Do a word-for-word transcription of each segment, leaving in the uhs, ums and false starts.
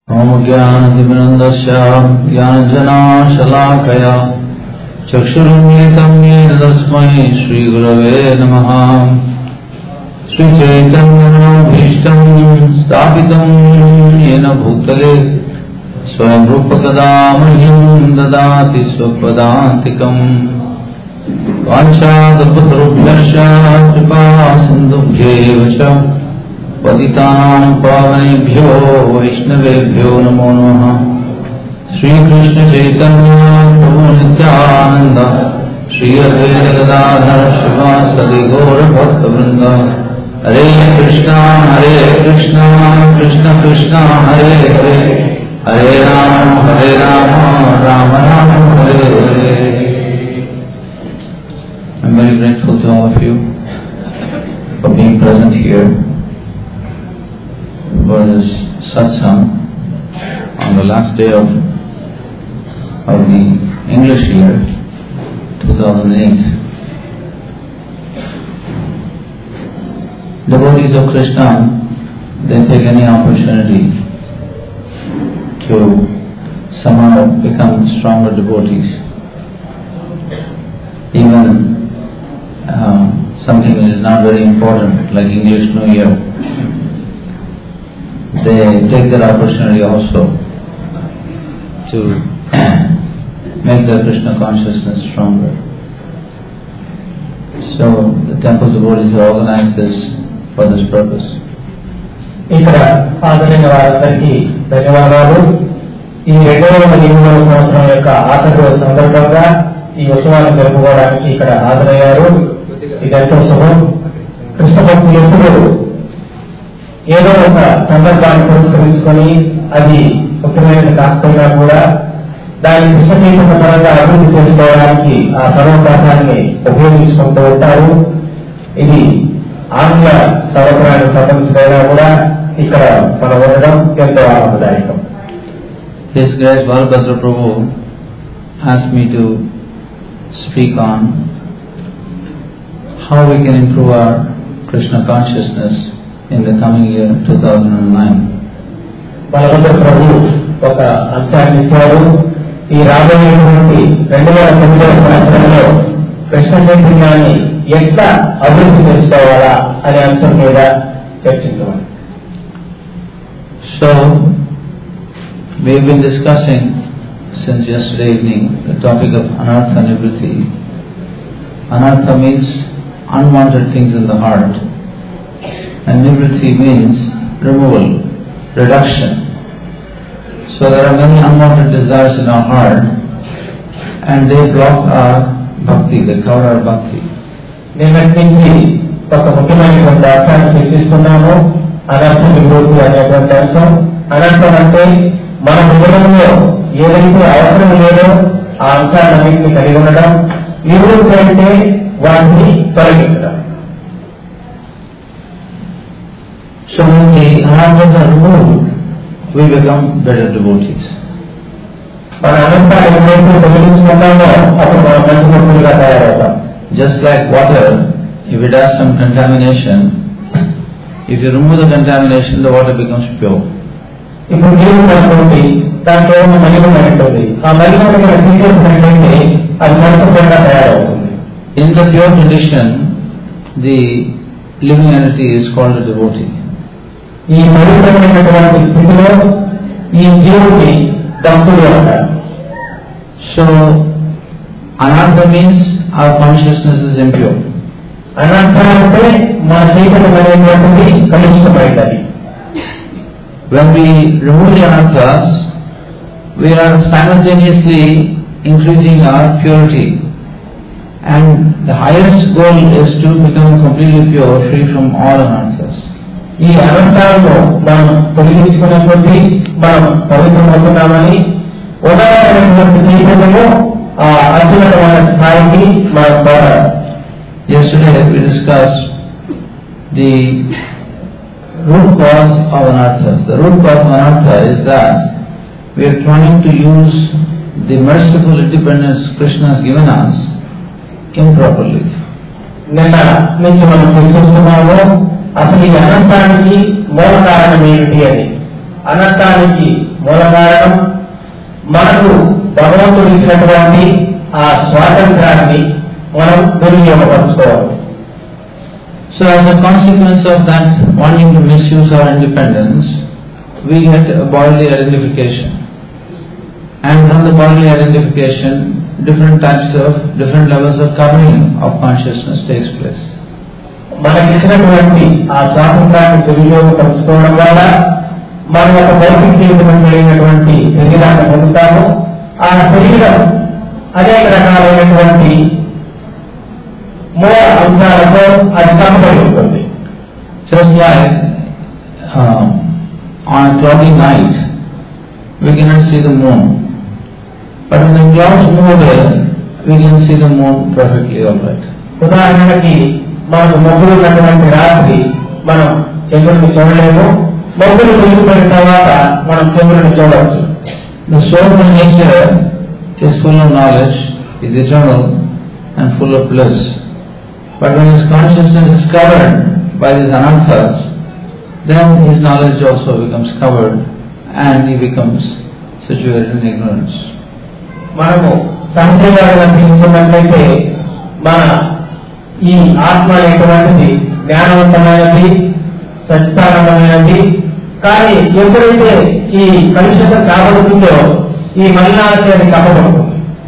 ओम ज्ञानतिमिरन्दस्य ज्ञानञ्जनाशलाकया चक्षुरुन्मीलितं येन तस्मै श्रीगुरवे नमः। श्रीचैतन्यमनोभीष्टं स्थापितं येन भूतले स्वयं रूप कदा मह्यं ददाति स्वपदान्तिकम्। वाञ्छाकल्पतरुभ्यश्च कृपा सिन्धुभ्येव च पतितानां पावनेभ्यो वैष्णवेभ्यो नमो नमः। श्रीकृष्ण चैतन्य प्रभु नित्यानंद श्री अद्वैत गदाधर शिवासादि गौर भक्तवृंद। हरे कृष्णा हरे कृष्णा कृष्ण कृष्णा हरे हरे हरे राम हरे Ram Ram Ram Hare Hare. I am very grateful to all of you for being present here for this satsang on the last day of of the English year two thousand eight. Devotees of Krishna, they take any opportunity to somehow become stronger devotees. Even um, something which is not very important, like English New Year, they take that opportunity also to make their Krishna consciousness stronger. So the temple devotees have organized this for this purpose. ఇక్కడ హాజరైన వారందరికీ ధన్యవాదాలు. ఈ రెండు వేల ఎనిమిదవ సంవత్సరం యొక్క ఆఖరి రోజు సందర్భంగా ఈ ఉత్సవాన్ని జరుపుకోవడానికి ఇక్కడ హాజరయ్యారు. ఇదంతా శుభం. కృష్ణ భక్తులు ఎప్పుడు ఏదో ఒక సందర్భాన్ని పురస్కరించుకొని అది ముఖ్యమైనది కాకపోయినా కూడా దాని కృష్ణ చైతన్య పరంగా అభివృద్ధి చేసుకోవడానికి ఆ సర్వప్రాసాన్ని ఉపయోగించుకుంటూ ఉంటారు. ఇది ఆంగ్ల సంవత్సరానికి సంబంధించినైనా కూడా ఇక్కడ మనం ఉండడం ఎంతో ఆనందదాయకం. His Grace Balabhadra Prabhu asked me to speak on how we can improve our Krishna consciousness in the coming year two thousand nine. Balabhadra ప్రభు ఒక అంశాన్ని ఇచ్చారు. ఈ రాబోయేటువంటి రెండు వేల తొమ్మిదవ సంవత్సరంలో కృష్ణ చైతన్యాన్ని ఎట్లా అభివృద్ధి చేసుకోవాలా అనే అంశం మీద చర్చించవాలి. So we have been discussing since yesterday evening the topic of anartha nivritti. Anartha means unwanted things in the heart, and nivritti means removal, reduction. So there are many unwanted desires in our heart, and they block our bhakti, they cover our bhakti. నిన్నటి నుంచి ఒక ముఖ్యమైనటువంటి అంశాన్ని చర్చిస్తున్నాము, అనర్థ నివృత్తి అనేటువంటి అంశం. అనర్థం అంటే మన హృదయంలో ఏదైతే అవసరం లేదో ఆ అంశాలన్నింటినీ కలిగి ఉండడం. నివృత్తి అంటే వాటిని తొలగించడం. So when the anarthas are removed, we become better devotees. మన అనంతాలు ఎప్పుడైతే తొలగించుకుంటామో అప్పుడు మనం మంచి భక్తులుగా తయారవుతాం. Just like water, if it has some contamination, if you remove the contamination, the water becomes pure. ఇప్పుడు నీరు అనుకోండి, దాంట్లో ఏమో మలినమైన ఉంటుంది. ఆ మలినమైన తీసేసినట్లయితే అది పరిశుభ్రంగా తయారవుతుంది. In the pure condition, the living entity is called a devotee. ఈ పవిత్రమైనటువంటి స్థితిలో ఈ జీవుడిని దంతుడు అంటారు. So anartha means our consciousness is impure. అనర్థ అంటే మన చైతన్యమైనటువంటిది కలుషితమైనది. When we remove the anarthas, we are simultaneously increasing our purity, and the highest goal is to become completely pure, free from all anarthas. ఈ అనర్థాలను మనం తొలగించుకున్నటువంటి మనం పవిత్రమవుతున్నామని ఉదాహరణటువంటి చైతన్యము ఆ అత్యున్నతమైన స్థాయికి మనం పోరాడాలి. Yesterday we discussed the root cause of anarthas. The root cause of anartha is that we are trying to use the merciful independence Krishna has given us improperly. నిన్న నుంచి మనం చర్చిస్తున్నాము అసలు ఈ అనంతానికి మూల కారణం ఏమిటి అని. అనర్థానికి మూల కారణం మనకు భగవంతుడు ఇచ్చినటువంటి ఆ స్వాతంత్రాన్ని మనం దుర్వినియోగపరచుకోవాలి. So as a consequence of that wanting to misuse our independence, we get a bodily identification. And from the bodily identification, different types of, different levels of covering of consciousness takes place. మనకిచ్చినటువంటి ఆ స్వాతంత్రాన్ని దుర్వినియోగపరచుకోవడం వల్ల మన యొక్క భౌతిక జీవితం కలిగినటువంటి శరీరాన్ని పొందుతాము. ఆ శరీరం అనేక రకాలైనటువంటి మూల అంశాలతో అది కప్పబడి ఉంటుంది. Just like um, on a cloudy night, we cannot see the moon. But when the clouds move away, we can see the moon perfectly all right. ఉదాహరణకి మనకు మబ్బులు ఉన్నటువంటి రాత్రి మనం చంద్రుడిని చూడలేము. మబ్బులు తొలగిపోయిన తర్వాత మనం చంద్రుడిని చూడవచ్చు. The soul by nature is full of knowledge, is eternal and full of bliss. But when his consciousness is covered by these anarthas, then his knowledge also becomes covered and he becomes situated in ignorance. మనము సహజంగా తీసుకున్నట్లయితే మన ఈ ఆత్మ అనేటువంటిది జ్ఞానవంతమైనది, సత్యానందమైనది. కానీ ఎప్పుడైతే ఈ కలుషితం కాబడుతుందో ఈ మలినాలకి అది కప్పబడుతుంది.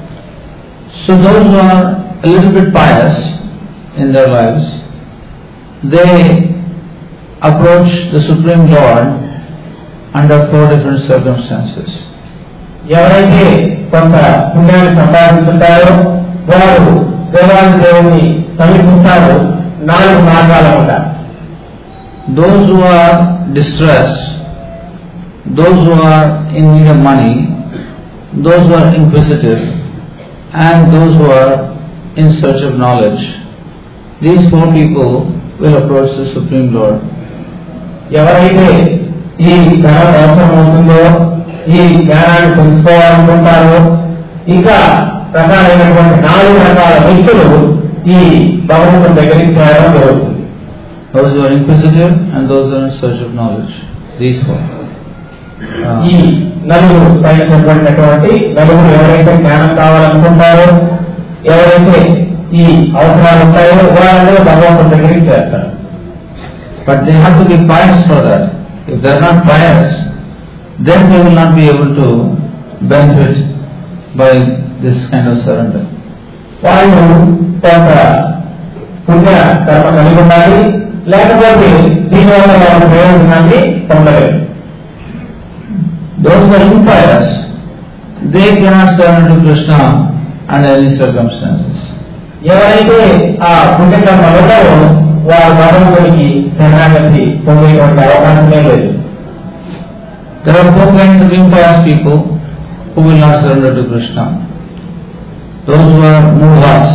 So those who are a little bit pious in their lives, they approach the Supreme Lord under four different circumstances. ఎవరైతే కొంత పుణ్యాన్ని సంపాదించుంటారో వారు దేవాది దేవుని సమీపిస్తారు నాలుగు మార్గాల ఉంటారు. Those who are distressed, those who are in need of money, those who are inquisitive, and those who are in search of knowledge, these four people will approach the Supreme Lord. ఎవరైతే ఈ ధనం అవసరం అవుతుందో, ఈ జ్ఞానాన్ని తెలుసుకోవాలనుకుంటారో, ఇంకా రకాలైనటువంటి నాలుగు రకాల వ్యక్తులు ఈ భగవంతుని దగ్గరికి చేరడం జరుగుతుంది. Those who are inquisitive and those who are in search of knowledge. These four. ఈ నలుగురు పైనటువంటి నలుగురు ఎవరైతే జ్ఞానం కావాలనుకుంటారో, ఎవరైతే ఈ అవసరాలు ఉంటాయో వాళ్ళందరూ భగవంతుని దగ్గరికి చేస్తారు. But they have to be pious for that. If they are not pious, then they will not be able to benefit by this kind of surrender. వాళ్ళు కొంత పుణ్య కర్మ కలిగి ఉండాలి, లేకపోతే దీనివల్ల వాళ్ళ ప్రయోజనాన్ని పొందలేదు. Those who are impious, they cannot surrender to Krishna under any circumstances. ఎవరైతే ఆ పుణ్యకర్మ ఉంటారో వారు భగవంతునికి శరణాగతి పొందేటువంటి అవకాశమే లేదు. There are four kinds of impious people who will not surrender to Krishna. Those who are mudhas,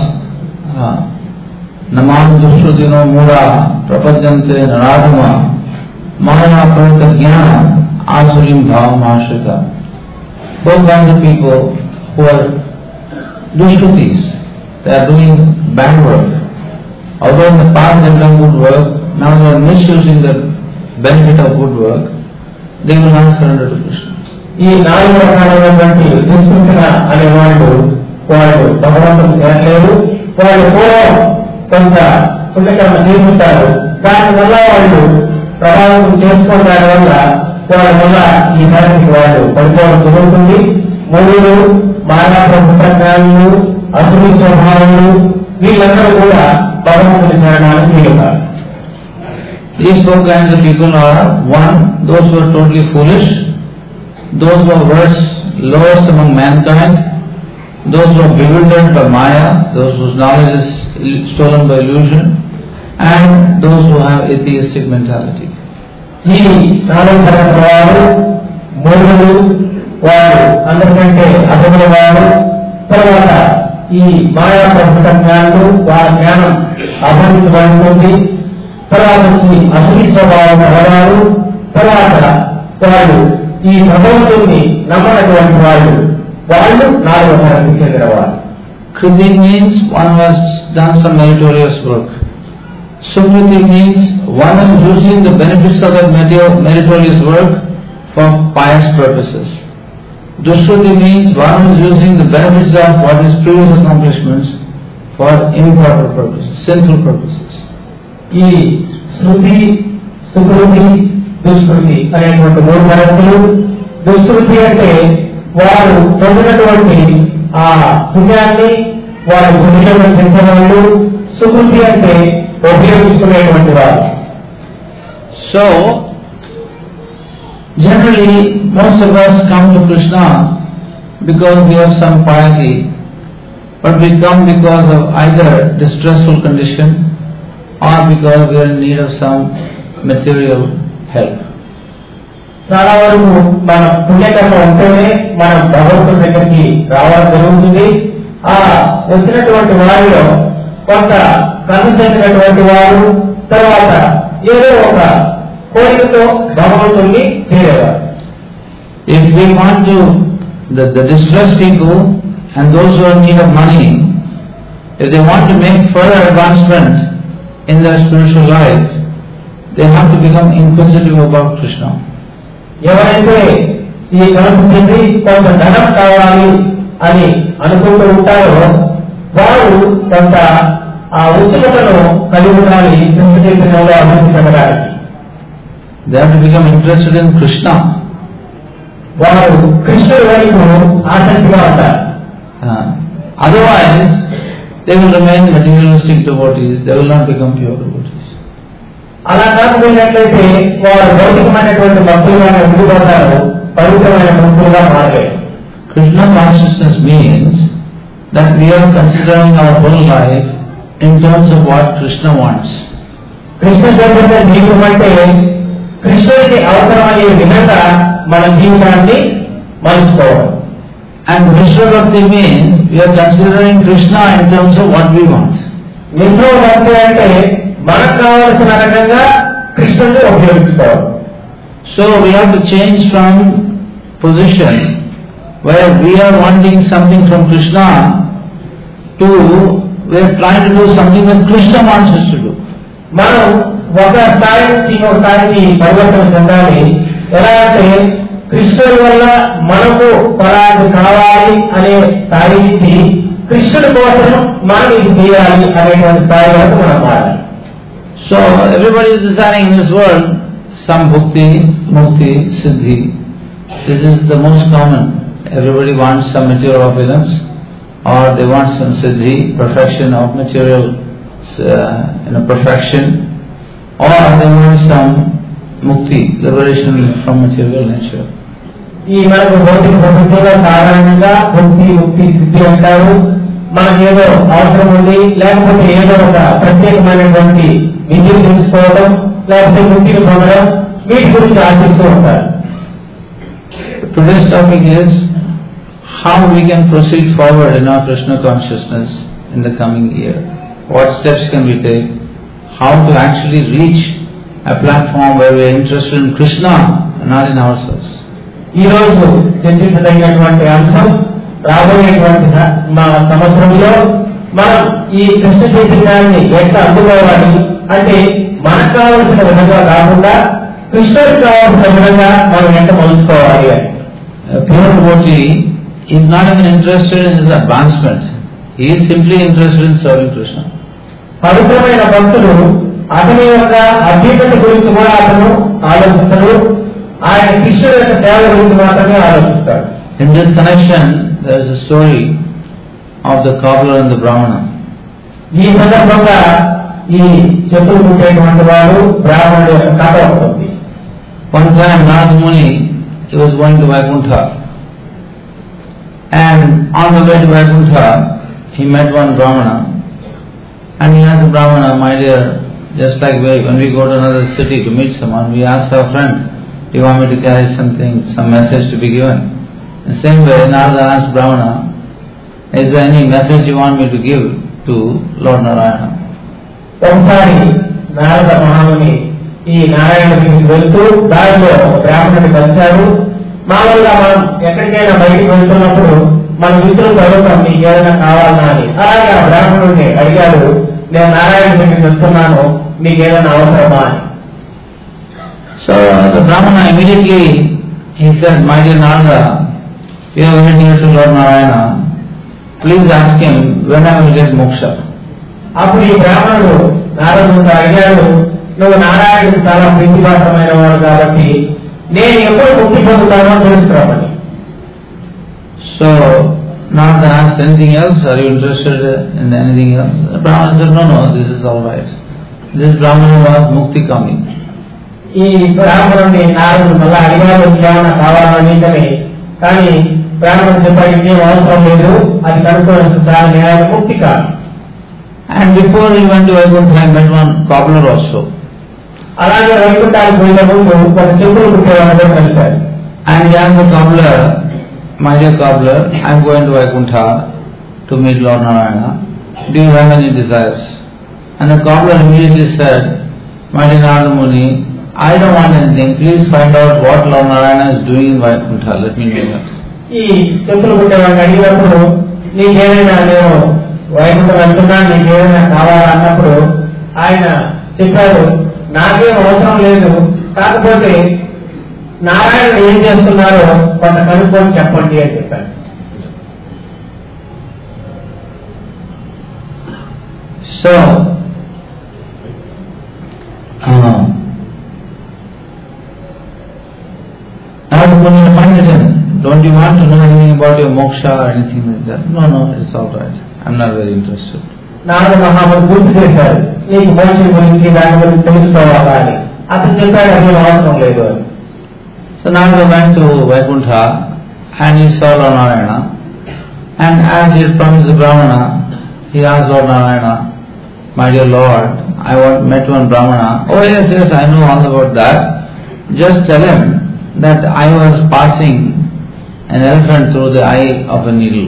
namam dushrudino mudha prapajante naradama maya pranta jnana asurim bhavam ashrita. Four kinds of people who are dushrutis, they are doing bad work. Although in the past they have done good work, now they are misusing the benefit of good work, they will not surrender to Krishna. ఈ నాలుగు రకాలైనటువంటి దుష్కృతిన అనే వాళ్ళు వాళ్ళు భగవంతుని చేరలేరు. వాళ్ళు పూర్వం కొంత పుణ్యకర్మ చేసుకుంటారు, దానివల్ల వాళ్ళు ప్రభావితం చేసుకోవడం వల్ల వాళ్ళ వల్ల ఈ దానికి వాళ్ళు పడిపోవడం జరుగుతుంది. మూడు మానవ అసురు స్వభావాలు వీళ్ళందరూ కూడా భగవంతుని చేరడానికి వీలుతారు. These four kinds of people are: one, those who are totally foolish, those who are worst, lowest among mankind, those who are bewildered by Maya, those whose knowledge is stolen by illusion, and those who have atheistic mentality. ఈ నాలుగు తరగతి వారు మూఢులు, వారు అందరికంటే అధముల వారు, తర్వాత ఈ మాయా ప్రకృత జ్ఞానులు, వారి జ్ఞానం అభివృద్ధిపడుతుంది, తర్వాత వచ్చి అసురీ స్వభావం కలవారు, తర్వాత వారు ఈ భగవంతుడిని నమ్మనటువంటి వాళ్ళు, వాళ్ళు నాలుగో తరగతికి చెందిన వారు. Kriti means one who has done some meritorious work. Sukriti means one who is using the benefits of that meritorious work for pious purposes. Dushruti means one who is using the benefits of what is previous accomplishments for improper purposes, sinful purposes. ఈ శృతి, సుకృతి, దుష్కృతి అనేటువంటి మూడు పద్ధతులు. దుష్కృతి అంటే వారు పొందినటువంటి ఆ పుణ్యాన్ని వారు పుణ్యం చేసిన వాళ్ళు. సుకృతి అంటే ఉపయోగించుకునేటువంటి వారు. So, generally, most of us come to Krishna because we have some piety, but we come because of either distressful condition or because we are in need of some material help. చాలా వరకు మన పుణ్యకర్మ ఉంటేనే మనం భగవంతుడి దగ్గరికి రావడం జరుగుతుంది. ఆ వచ్చినటువంటి వారిలో కొంత కన్ను చెందినటువంటి వారు తర్వాత ఏదో ఒక కోరికతో భగవంతుడిని చేరేవారు. If we want to, the, the distressed people and those who are in need of money, if they want to make further advancement in their spiritual life, they have to become inquisitive about Krishna. ఎవరైతే ఈ కనుక చెంది కొంత ధనం కావాలి అని అనుకుంటూ ఉంటారో వారు కొంత ఆ ఉత్సుకతను కలిగి ఉండాలి కృష్ణ చైతన్యంలో అభివృద్ధి చెందడానికి. They have to become interested in Krishna. వారు కృష్ణుడి వైపు ఆసక్తిగా ఉంటారు. Uh, otherwise, they will remain materialistic devotees. They will not become pure devotees. అలా కాకపోయినట్లయితే వారు భౌతికమైనటువంటి భక్తులుగానే ఉండిపోతారు, పవిత్రమైన భక్తులుగా మారలేదు. Krishna consciousness means that we are considering our whole life in terms of what Krishna wants. Krishna Chaitanya జీవితం అంటే కృష్ణుడికి అవసరమయ్యే విధంగా మన జీవితాన్ని మలుచుకోవడం. And Vishwa Bhakti means we are considering Krishna in terms of what we want. Vishnu భక్తి అంటే మనకు కావలసిన రకంగా కృష్ణుడిని ఉపయోగించుకోవాలి. So we have to change from position where we are wanting something from Krishna to we are trying to do something that Krishna wants us to do. మనం ఒక స్థాయి నుంచి ఇంకొక స్థాయికి పరివర్తన చెందాలి. ఎలా అంటే కృష్ణుడి వల్ల మనకు పరాది కావాలి అనే స్థాయి నుంచి కృష్ణుడి కోసం మనం ఇది చేయాలి అనేటువంటి స్థాయి వరకు మనం మారాలి. So everybody is desiring in this world some bhukti, mukti, siddhi. This is the most common. Everybody wants some material opulence, or they want some siddhi, perfection of material, uh, you know, perfection, or they want some mukti, liberation from material nature. ఈ మనకు భౌతిక ప్రపంచంలో సాధారణంగా భక్తి, ముక్తి, సిద్ధి అంటారు. మనకు ఏదో అవసరం ఉంది, లేకపోతే ఏదో ఒక ప్రత్యేకమైనటువంటి విద్యను తెలుసుకోవడం, లేకపోతే ముక్తిని పొందడం, వీటి గురించి ఆశిస్తూ ఉంటారు. Today's topic is how we can proceed forward in our Krishna consciousness in the coming year. What steps can we take? How to actually reach a platform where we are interested in Krishna and not in ourselves. ఈ రోజు చర్చించదగినటువంటి అంశం రాబోయేటువంటి మా సంవత్సరంలో మనం ఈ కృష్ణ చైతన్యాన్ని ఎట్లా అందుకోవాలి అంటే మనకు కావలసిన విధంగా కాకుండా కృష్ణుడికి కావలసిన విధంగా మనం ఎంత మలుచుకోవాలి అని. Pure devotee is not even interested in his advancement. He is simply interested in serving Krishna. పవిత్రమైన భక్తులు అతని యొక్క అభ్యున్నతి గురించి కూడా అతను ఆలోచిస్తాడు. ఆయన కృష్ణుడి యొక్క సేవ గురించి మాత్రమే ఆలోచిస్తాడు. In this connection, there is a story of the cobbler and the Brahmana. ఈ సందర్భంగా ఈ చెప్పులు కుట్టేటువంటి వాడు బ్రాహ్మణుడు యొక్క కథ ఉంటుంది. One time, Narada Muni, he was going to Vaikuntha, and on the way to Vaikuntha, he met one Brahmana, and he asked the Brahmana, "My dear, just like when we go to another city to meet someone, we ask our friend, do you want me to carry something, some message to be given?" In the same way, Narada asked Brahmana, "Is there any message you want me to give to Lord Narayana?" ఒకసారి నారద మహాముని ఈ నారాయణుడికి వెళ్తూ దారిలో బ్రాహ్మణుడిని కలిశారు. మామూలుగా మనం ఎక్కడికైనా బయటికి వెళ్తున్నప్పుడు మన మిత్రులు చదువుతాం, మీకు ఏదైనా కావాలన్నా అని. అలాగే ఆ బ్రాహ్మణుడిని అడిగాడు, నేను నారాయణ దగ్గరికి వెళ్తున్నాను, మీకు ఏదైనా అవసరమా అని. So the Brahmana immediately he said, "My dear Narada, we are waiting here to Lord Narayana. Please ask him when I will get moksha." అప్పుడు ఈ బ్రాహ్మణుడు నారదుడు అడిగాడు, నువ్వు నారాయణుడు చాలా ప్రీతిపాత్రమైన వాడు కాబట్టి నేను ఎప్పుడు ముక్తి పొందుతానో తెలుసుకురామని. So Narada asked, "Anything else? Are you interested in anything else?" The Brahmana said, "No, no, this is all right." This Brahmana was mukti coming. ఈ బ్రాహ్మణుడిని నారదుడు మళ్ళా అడిగాడు, ఇంకేమన్నా కావాలని. కానీ బ్రాహ్మణుడు చెప్పాడు, ఇంకేం అవసరం లేదు, అది కనుక్కోవాల్సిన చాలా న్యాయం ముక్తి కాదు. And before he went to Vaikuntha, I met one cobbler also. అలాగే వైకుంఠానికి పోయిన ముందు ఒక చెప్పులు కుట్టేవాడు కలిశారు. And he asked the cobbler, "My dear cobbler, I am going to Vaikuntha to meet Lord Narayana. Do you have any desires?" And the cobbler immediately said, "My dear Narada Muni, I don't want anything. Please find out what Lord Narayana is doing in Vaikuntha. Let me know that." ఈ చెప్పులు కుట్టేవాడిని అడిగినప్పుడు, నీకేమైనా నేను వైకుంఠం వెళ్తున్నా, నీకేమైనా కావాలా అన్నప్పుడు ఆయన చెప్పాడు, నాకేం అవసరం లేదు, కాకపోతే నారాయణ ఏం చేస్తున్నారో కొంత కనుక్కొని చెప్పండి అని చెప్పాడు. So, uh, Narada Muni reminded him, "Don't you want to know anything about your moksha or anything like that?" "No, no, it's all right. I'm not very interested." Narada మహాముని గుర్తు చేశారు, నీకు మోక్షం గురించి దాని గురించి తెలుసుకోవాలా అని. అతను చెప్పాడు, అది అవసరం లేదు అని. So Narada went to Vaikuntha and he saw Lord Narayana, and as he had promised the Brahmana, he asked Lord Narayana, "My dear Lord, I met one Brahmana." "Oh yes, yes, I know all about that. Just tell him that I was passing an elephant through the eye of a needle."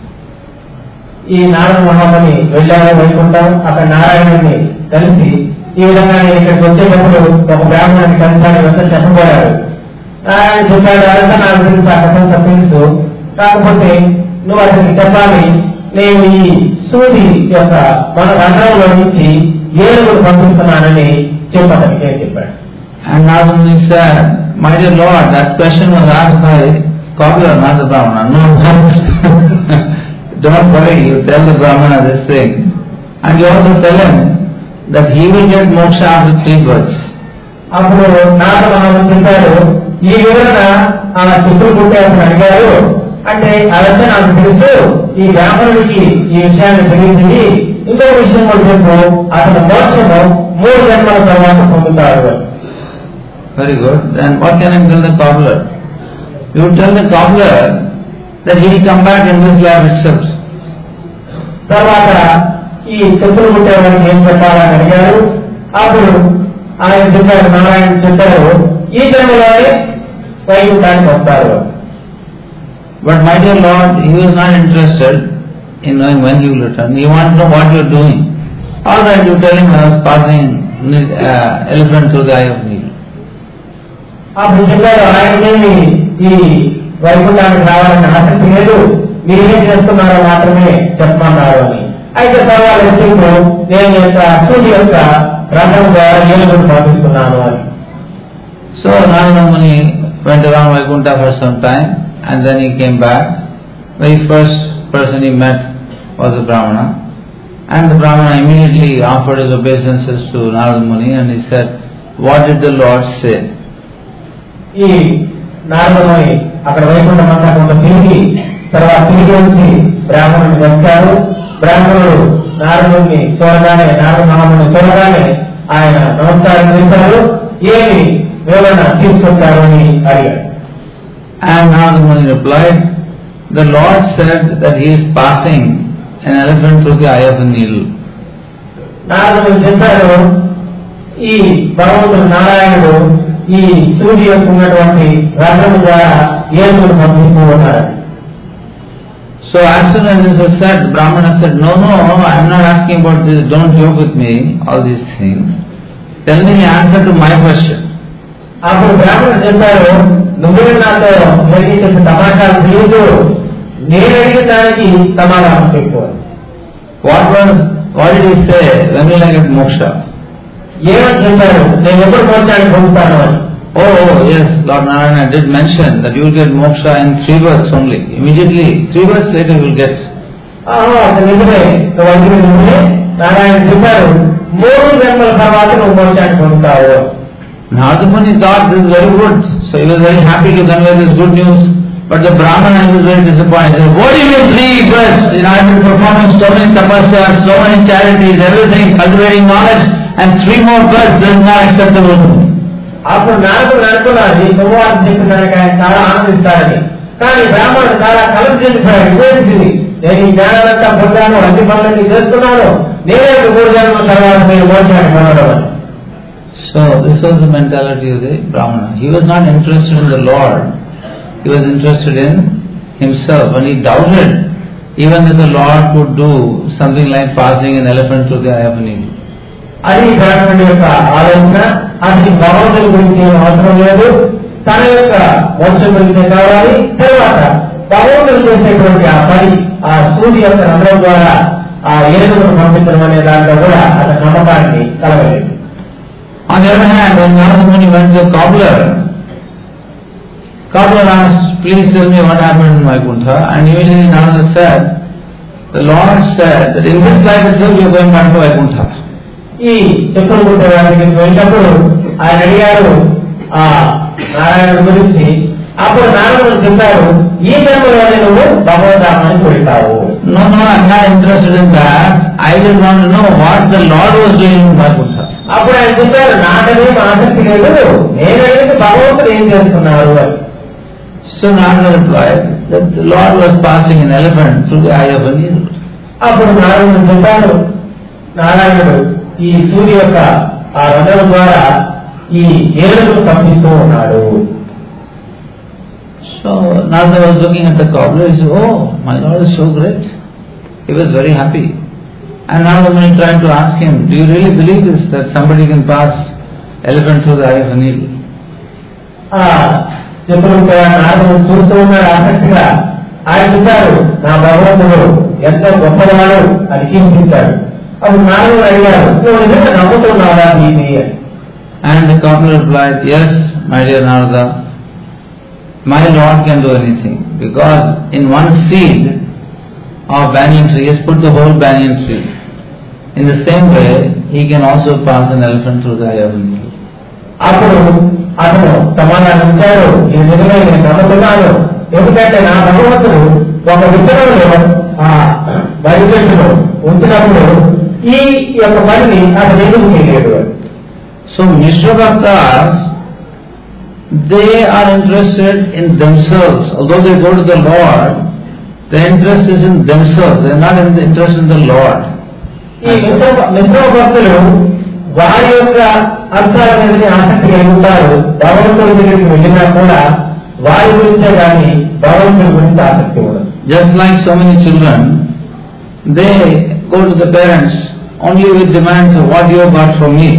ఈ నారద మహాముని వెళ్ళారు వైకుంఠం. అక్కడ నారాయణుడిని కలిసి ఈ విధంగా నేను ఇక్కడికి వచ్చేటప్పుడు ఒక బ్రాహ్మణుని కలిసాను అంతా చెప్పబోయారు. నారాయణ చెప్పాడు, అదంతా నా గురించి అక్కడ తెలుసు, కాకపోతే నువ్వు అతనికి చెప్పాలి, నేను ఈ సూది యొక్క మన రంధ్రంలో నుంచి ఏనుగులు పంపిస్తున్నానని చెప్పడానికి అని చెప్పాడు. And Narada Muni said, "My dear Lord, that question was asked by cobbler, not the Brahmana." "No, don't worry, you tell the Brahmana this thing. And you also tell him that he will get moksha after three births." అప్పుడు నారద మహాముని చెప్పాడు, ఈ వివరణ ఆ చెప్పులు కుట్టేసి అడిగారు అంటే అదంతా నాకు తెలుసు, ఈ బ్రాహ్మణుడికి ఈ విషయాన్ని తెలిసింది, ఇంకో విషయం కూడా చెప్పు, అతను మోక్షము మూడు జన్మల తర్వాత పొందుతాడు. Very good. Then what can I tell the cobbler? You tell the cobbler that he will come back in this life itself. తర్వాత ఈ చెప్పులు కుట్టేవాడికి ఏం చెప్పాలని అడిగారు. అప్పుడు ఆయన చెప్పారు, నారాయణ చెప్పారు, ఈ జన్మలోనే వైకుంఠానికి వస్తారు. But my dear Lord, he was not interested in knowing when he will return. He wanted to know what you are doing. All right, you tell him I was passing uh, elephant through the eye of needle. అప్పుడు చెప్పారు, ఆయనకేమి ఈ వైకుంఠానికి రావాలని ఆసక్తి లేదు, మీరేం చేస్తున్నారో మాత్రమే చెప్పమన్నారు అని. అయితే పర్వాలేదు చెప్పు, నేను యొక్క సూర్య యొక్క రంగం ద్వారా ఏనుగును పంపిస్తున్నాను అని. So Narada Muni went around Vaikuntha for some time and then he came back. The first person he met was a Brahmana, and the Brahmana immediately offered his obeisances to Narada Muni and he said, "What did the Lord say?" ఈ నారదముని అక్కడ వైకుంఠం అంతా కొంత తిరిగి తర్వాత తిరిగి వచ్చి బ్రాహ్మణుని వచ్చారు. బ్రాహ్మణుడు నారదుని చూడగానే, నారద మహాముని చూడగానే ఆయన నమస్కారం చేశారు, ఏమి వివరణ తీసుకొచ్చారు అని అడిగారు. And Narada Muni replied, "The Lord said that he is passing an elephant through the eye of a needle." నారదుడు చెప్పారు, ఈ భగవంతుడు నారాయణుడు ఈ సూర్యుకు ఉన్నటువంటి రంధ్రము ద్వారా ఏనుగును పంపిస్తూ ఉన్నారు. So as soon as this was said, the Brahmana said, "No, no, I am not asking about this, don't joke with me, all these things. Tell me the answer to my question." అప్పుడు బ్రాహ్మణుడు చెప్పారు, నువ్వే నాతో మళ్ళీ చెప్పి సమాచారం తెలియదు, నేను అడిగిన దానికి సమాధానం చెప్పు. What was, what did he say, when will I get moksha? ఏమని చెప్పారు, నేను ఎప్పుడు మోక్షాన్ని పొందుతాను అని. oh, oh yes, Lord Narayana did mention that you will get moksha in three births only. Immediately, three births later you will get. అది నిజమే, నిజమే. నారాయణ చెప్పారు మూడు జన్మల తర్వాత నువ్వు మోక్షాన్ని పొందుతావు. Narada Muni thought this is very good, so he was very happy to convey this good news. But the Brahmana was very disappointed. What do you mean three births? You know, I have been performing so many tapasyas, so many charities, everything, cultivating knowledge, and three more births, this is not acceptable to me. అప్పుడు నారదుడు అనుకున్నాడు ఈ సోమవారం చెప్పిన దానికి ఆయన చాలా ఆనందిస్తారని. కానీ బ్రాహ్మణుడు చాలా కలసి చెందిపోయాడు. ఇదేంటిది, నేను ఈ జ్ఞానాలంతా పొందాను, అన్ని పనులన్నీ చేస్తున్నాను, నేనే మూడు జన్మల తర్వాత నేను మోక్షాన్ని పొందడం. So this was the mentality of the Brahmana. He was not interested in the Lord. He was interested in himself, and he doubted even that the Lord could do something like passing an elephant through the eye of a needle. అది బ్రాహ్మణుడి యొక్క ఆలోచన. అది భగవంతుడి గురించి అవసరం లేదు, తన యొక్క మోక్షం గురించి కావాలి. తర్వాత భగవంతుడు చేసేటువంటి ఆ పని, ఆ సూర్య యొక్క రంధ్రం ద్వారా ఆ ఏనుగును పంపించడం అనే దాంట్లో కూడా అతని నమ్మకాన్ని కలగలేదు. On the other hand, when Narada Muni went to the cobbler, cobbler asked, please tell me what happened in Vaikuntha, and immediately Narada said, the Lord said that in this life itself you are going back to Vaikuntha. ఈ చెప్పులు కుట్టడానికి వెళ్ళినప్పుడు ఆయన అడిగారు ఆ నారాయణుడి గురించి. అప్పుడు నారాయణుడు చెప్పారు, ఈ జన్మలోనే నువ్వు భగవద్ధామానికి వెళ్తావు. No, no, I am not interested in that. I just want to know what the Lord was doing in Vaikuntha. అప్పుడు ఆయన చెప్పారు, నాకనేం ఆసక్తి లేదు, నేను అడిగితే భగవంతుడు ఏం చేస్తున్నారు అని. So Narada replied that the Lord was passing an elephant through the eye of a needle. అప్పుడు నారాయణుడు చెప్పారు, నారాయణుడు ఈ సూర్య యొక్క ఆ రంధ్రం ద్వారా ఈ ఏనుగును పంపిస్తూ ఉన్నాడు. So Narada was looking at the cobbler. He said, oh, my Lord is so great. He was very happy. And Narada Muni tried to ask him, do you really believe this, that somebody can pass elephant through the eye of a needle? చెప్పులు నారదుడు చూస్తూ ఉన్నాడు ఆసక్తిగా. ఆయన చెప్పారు, నా భగవంతుడు ఎంత గొప్పవాడు అని కీర్తించాడు. అప్పుడు నారదుడు అడిగారు, నువ్వు నిజంగా నమ్ముతున్నావా దీన్ని? And the cobbler replied, yes, my dear Narada, my Lord can do anything, because in one seed of banyan tree, he has put the whole banyan tree. In the same way, he can also pass an elephant through the eye of a needle. అప్పుడు అతను సమాధానం ఇచ్చాడు, ఈ నిజమే నేను నమ్ముతున్నాను, ఎందుకంటే నా భగవంతుడు ఒక విత్తనంలో ఆ వరి చెట్టును ఉంచినప్పుడు ఈ యొక్క పనిని అతను ఎందుకు చేయలేడు. So Mishra Bhaktas, they are interested in themselves. Although they go to the Lord, their interest is in themselves. They are not in the interest in the Lord. ఈ మిశ్ర భక్తులు వారి యొక్క అర్థాల మీద ఆసక్తి కలిగి ఉంటారు. భగవంతుడి దగ్గరికి వెళ్ళినా కూడా వారి గురించే కానీ భగవంతుడి గురించి ఆసక్తి ఉండదు. Just like so many children, they go to the parents only with demands of what you have got for me.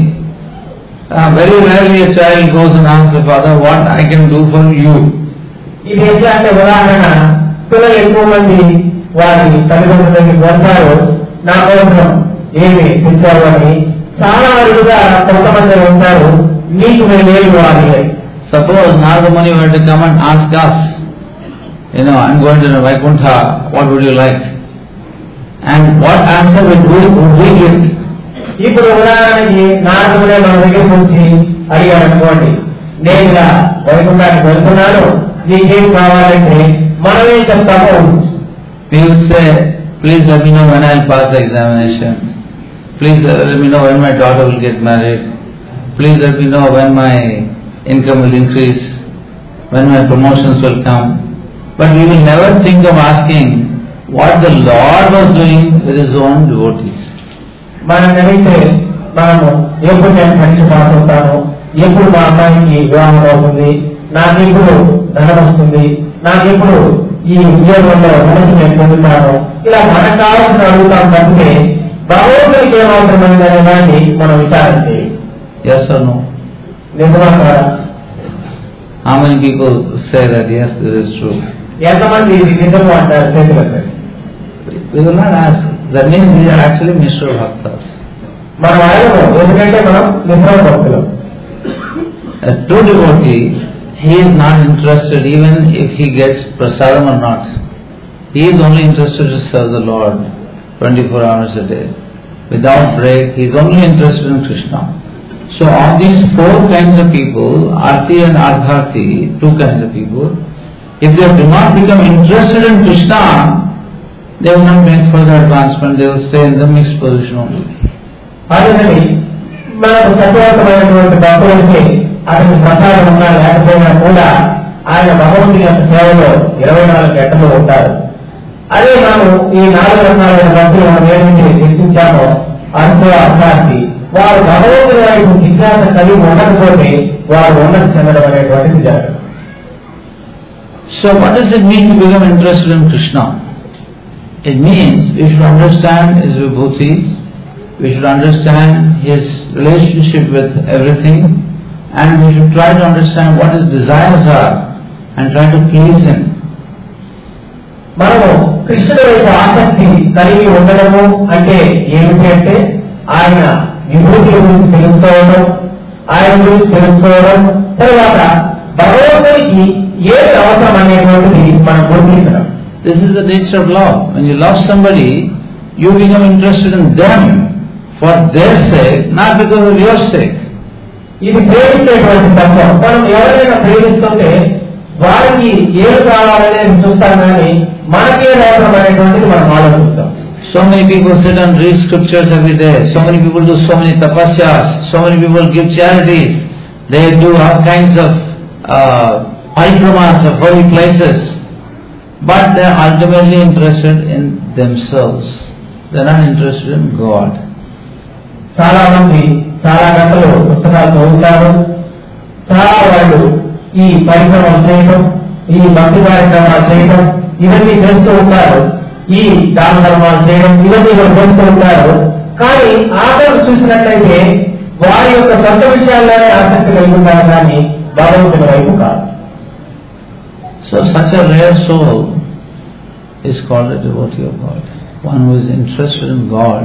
Uh, very rarely a child goes and asks the father, what I can do for you. ఇది ఎట్లా అంటే ఉదాహరణ, పిల్లలు ఎక్కువ మంది వారి తల్లిదండ్రుల దగ్గరికి వస్తారు, నా కోసం ఏమి తెచ్చారు అని. చాలా అరుదుగా కొంతమంది ఉంటారు, నీకు మేము ఏమి ఇవ్వాలి. Suppose Narada Muni were to come and ask us, you know, I'm going to Vaikuntha, what would you like? And what answer would we, would we give? ఇప్పుడు ఉదాహరణకి నారదుడే మన దగ్గర నుంచి అడిగాడు అనుకోండి, నేను ఇలా వైకుంఠానికి వెళ్తున్నాను, నీకేం కావాలంటే మనం ఏం చెప్తామో. We would say, please let me know when I'll pass the examination. Please let me know when my daughter will get married. Please let me know when my income will increase, when my promotions will come. But we will never think of asking what the Lord was doing with His own devotees. మనం అడిగితే మనము ఎప్పుడు నేను పరీక్ష pass అవుతాను, ఎప్పుడు మా అమ్మాయికి వివాహం అవుతుంది, నాకు ఇప్పుడు ధనం వస్తుంది, నాకు ఇప్పుడు ఈ ఉద్యోగంలో మనసు నేను పొందుతాను, ఇలా మనకు కావాల్సిన అడుగుతాం తప్పితే భగవంతుడికి ఏమవుతుందని అనే దాన్ని మనం విచారించి. Yes or no? నిజమా కాదా? How many people say that yes, this is true? ఎంతమంది ఇది నిజము అంటారు? చేతులు. We will not ask. That means we are actually Mishra Bhaktas. మనం ఆయనము ఎందుకంటే మనం మిశ్రమ భక్తులు. A true devotee, he is not interested even if he gets prasadam or not. He is only interested to serve the Lord twenty-four hours a day. Without break, he is only interested in Krishna. So of these four kinds of people, Arti and Ardharti, two kinds of people, if they do not become interested in Krishna, they will not make further advancement, they will stay in the mixed position only. Finally, మనకు సత్యవంతమైనటువంటి భక్తులకి అతని ప్రసాదం ఉన్నా లేకపోయినా కూడా ఆయన భగవంతుని యొక్క సేవలో ఇరవై నాలుగు గంటలు ఉంటారు. అదే మనం ఈ నాలుగు రకాలైన భక్తులు మనం ఏదైతే చర్చించామో అంతో అర్థానికి వారు భగవంతుని వైపు జిజ్ఞాస కలిగి ఉండకపోతే వారు ఉన్నతి చెందడం అనేటువంటిది జరగదు. So what does it mean to become interested in Krishna? It means we should understand his vibhutis, we should understand his relationship with everything, and we should try to understand what his desires are and try to please him. మనము కృష్ణుడి వైపు ఆసక్తి కలిగి ఉండడము అంటే ఏమిటి అంటే ఆయన విభూతి గురించి తెలుసుకోవడం, ఆయన గురించి తెలుసుకోవడం, తర్వాత భగవంతుడికి ఏది అవసరం అనేటువంటిది మనం గుర్తించడం. This is the nature of love. When you love somebody, you become interested in them for their sake, not because of your sake. ఇది ప్రేమించేటువంటి తత్వం. మనం ఎవరైనా ప్రేమిస్తుంటే వారికి ఏది కావాలనేది చూస్తాం కానీ మనకే అవసరం అనేటువంటిది మనం ఆలోచిస్తాం. So many people sit and read scriptures every day. So many people do so many tapasyas. So many people give charities. They do all kinds of uh, parikramas of holy places. But they are ultimately interested in themselves. They are not interested in God. చాలా మంది చాలా గంటలు పుస్తకాలు చదువుతారు, చాలా వాళ్ళు ఈ పరిక్రమలు చేయడం, ఈ భక్తి కార్యక్రమాలు చేయడం ఇవన్నీ చేస్తూ ఉంటారు, ఈ దాన ధర్మాలు చేయడం ఇవన్నీ వాళ్ళు చేస్తూ ఉంటారు. కానీ ఆఖరు చూసినట్లయితే వారి యొక్క సొంత విషయాల్లోనే ఆసక్తి కలిగి ఉంటారు కానీ భగవంతుని వైపు కాదు. So such a rare soul is called a devotee of God. One who is interested in God.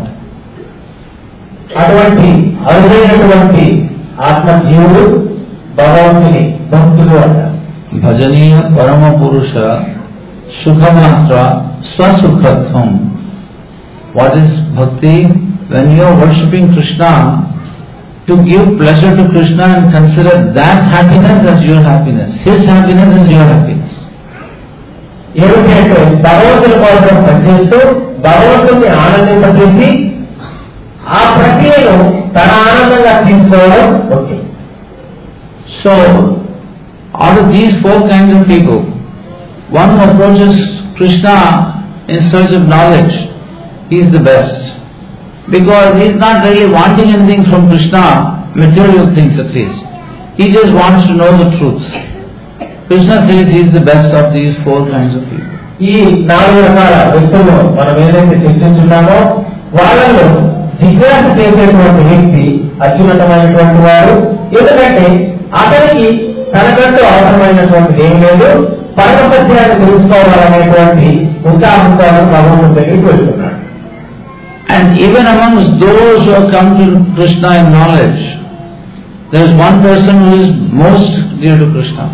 అటువంటి అరుదైనటువంటి ఆత్మజీవుడు భగవంతుని భక్తుడు అంటారు. భజనీయ పరమ పురుష సుఖమాత్ర స్వసుఖత్వం. What is bhakti? When you are worshipping Krishna, to give pleasure to Krishna and consider that happiness as your happiness. His happiness is your happiness. ఏమిటంటే భగవంతుని కోసం పనిచేస్తూ భగవంతుని ఆనందింపజేసి ఆ ప్రక్రియను తన ఆనందంగా తీసుకోవడం okay. So, out of these four kinds of people, one who approaches Krishna in search of knowledge, he is the best. Because he is not really wanting anything from Krishna, material things at least. He just wants to know the truth. Krishna says he is the best of these four kinds of people. ఈ నాలుగు రకాల వ్యక్తులు మనం ఏదైతే చర్చించున్నామో వాళ్ళలో జిజ్ఞాస చేసేటువంటి వ్యక్తి అత్యున్నతమైనటువంటి వాడు. ఎందుకంటే అతనికి తనకంటూ అవసరమైనటువంటిది ఏం లేదు, పరమ సత్యాన్ని తెలుసుకోవాలనేటువంటి ఉత్సాహంతో భగవంతుడి దగ్గరికి వెళ్తున్నాడు. And even amongst those who have come to Krishna in knowledge, there is one person who is most dear to Krishna.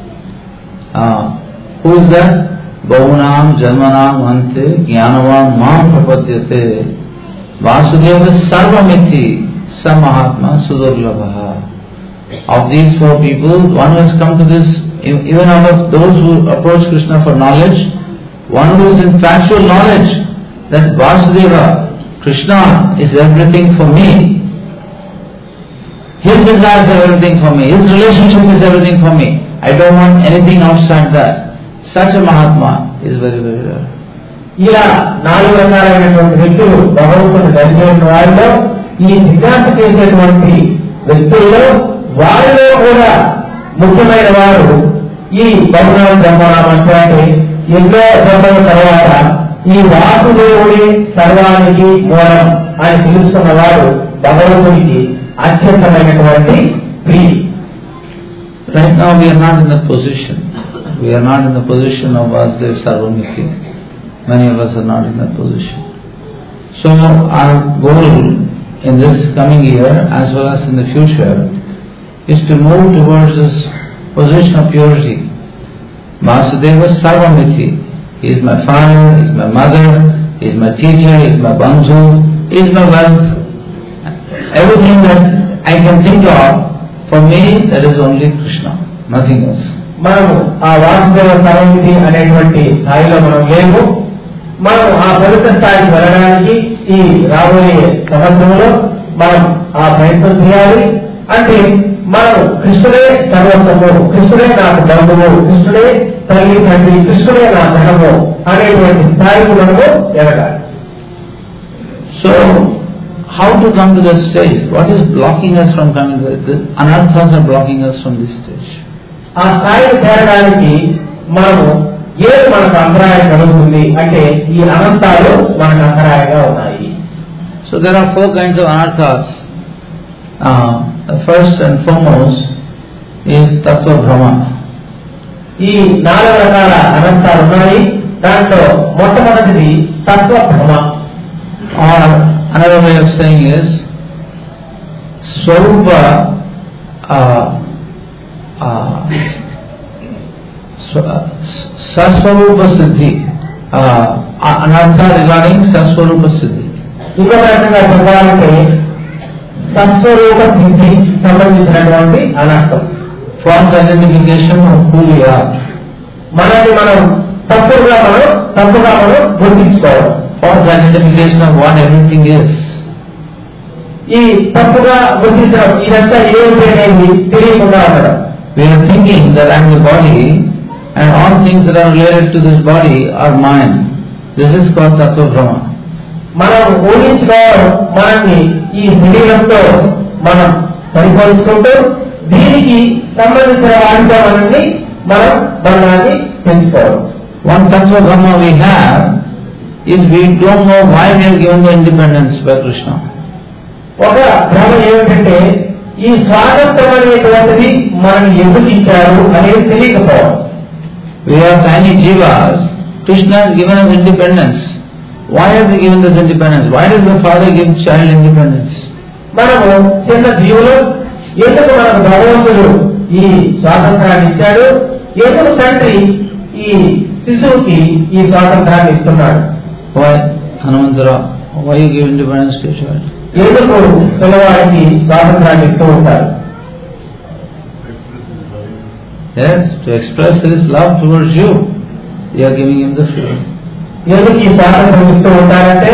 Uh, who is that? Bahunam janmanam ante jnanavam mam prapadyate vasudeva sarvamiti samahatma sudurlabha. Of these four people, one who has come to this, even out of those who approach Krishna for knowledge, one who is in factual knowledge that Vasudeva, Krishna is everything for me. His desires are everything for me. His relationship is everything for me. I don't want anything outside that. Such a Mahatma is very, very rare. ఇలా నాలుగు రకాలైనటువంటి వ్యక్తులు భగవంతుని దర్శించిన వారిలో ఈ జిజ్ఞాస చేసేటువంటి వ్యక్తుల్లో వారిలో కూడా ముఖ్యమైన వారు ఈ బహునామ బ్రహ్మనామ అంటే ఎన్నో జన్మల తర్వాత ఈ వాసుదేవుడి సర్వానికి మూలం అని తెలుసుకున్న వారు భగవంతునికి అత్యంతమైనటువంటి ప్రియులు. Right now we are not in that position. We are not in the position of Vasudeva Sarvamiti. Many of us are not in that position. So our goal in this coming year as well as in the future is to move towards this position of purity. Vasudeva Sarvamiti. He is my father, he is my mother, he is my teacher, he is my bandhu, he is my wealth. Everything that I can think of, for me, that is only Krishna, nothing else. మనము ఆ వాసుదేవ సర్వమితి అనేటువంటి స్థాయిలో మనం లేము. మనం ఆ పవిత్ర స్థాయికి వెళ్ళడానికి ఈ రాబోయే సంవత్సరంలో మనం ఆ ప్రయత్నం చేయాలి. అంటే మనం కృష్ణుడే సర్వస్వము, కృష్ణుడే నాకు బంధువు, కృష్ణుడే తల్లి తండ్రి, కృష్ణుడే నా ధనము అనేటువంటి స్థాయికి మనము ఎదగాలి. So how to come to that stage? What is blocking us from coming to that? The anarthas are blocking us from this stage. ఆ స్థాయికి చేరడానికి మనము ఏది మనకు అంతరాయం కలుగుతుంది అంటే ఈ అనంతాలు మనకు అంతరాయంగా ఉన్నాయి. So there are four kinds of anarthas. Uh, first and foremost is Tattva Brahma. ఈ నాలుగు రకాల అనంతాలు ఉన్నాయి. దాంట్లో మొట్టమొదటిది తత్వ భ్రమ. Or another way of saying is Swarupa uh, uh, Saswarupa Siddhi. Uh, anartha regarding Saswarupa Siddhi. ఇంకొక రకంగా చెప్పాలంటే సస్వరూప సిద్ధి సంబంధించినటువంటి అనర్థం. False identification of who we are. మనల్ని మనం తప్పుగా మనం తప్పుగా మనం గుర్తించుకోవడం. False identification of what everything is. ఈ తప్పుగా గుర్తించడం ఇదంతా ఏమిటి అనేది తెలియకుండా ఉండడం. We are thinking that I am the body and all things that are related to this body are mine. This is called Tattva Brahma. మనం ఊహించుకోవడం మనల్ని ఈ శరీరంతో మనం సరిపోల్చుకుంటూ దీనికి సంబంధించిన వాటితో మనల్ని మనం బంధాన్ని పెంచుకోవడం. One Tattva Brahma we have is we don't know why we are given the independence by Krishna. ఒక భ్రమ ఏమిటంటే ఈ స్వాతంత్రం అనేటువంటిది మనం ఎందుకు ఇచ్చారు అనేది తెలియకపోవడం. We are tiny jivas. Krishna has given us independence. Why has he given us independence? Why does the father give child independence? మనము చిన్న జీవులు, ఎందుకు మనకు భగవంతుడు ఈ స్వాతంత్రాన్ని ఇచ్చాడు, ఎందుకు తండ్రి ఈ శిశువుకి ఈ స్వాతంత్రాన్ని ఇస్తున్నాడు? Why, Hanumantara, why you give independence to your child? ఎందుకు పిల్లవాడికి స్వాతంత్రాన్ని ఇస్తూ ఉంటారు? Yes, to express his love towards you, you are giving him the freedom. ఎందుకు ఈ స్వాతంత్రం ఇస్తూ ఉంటారంటే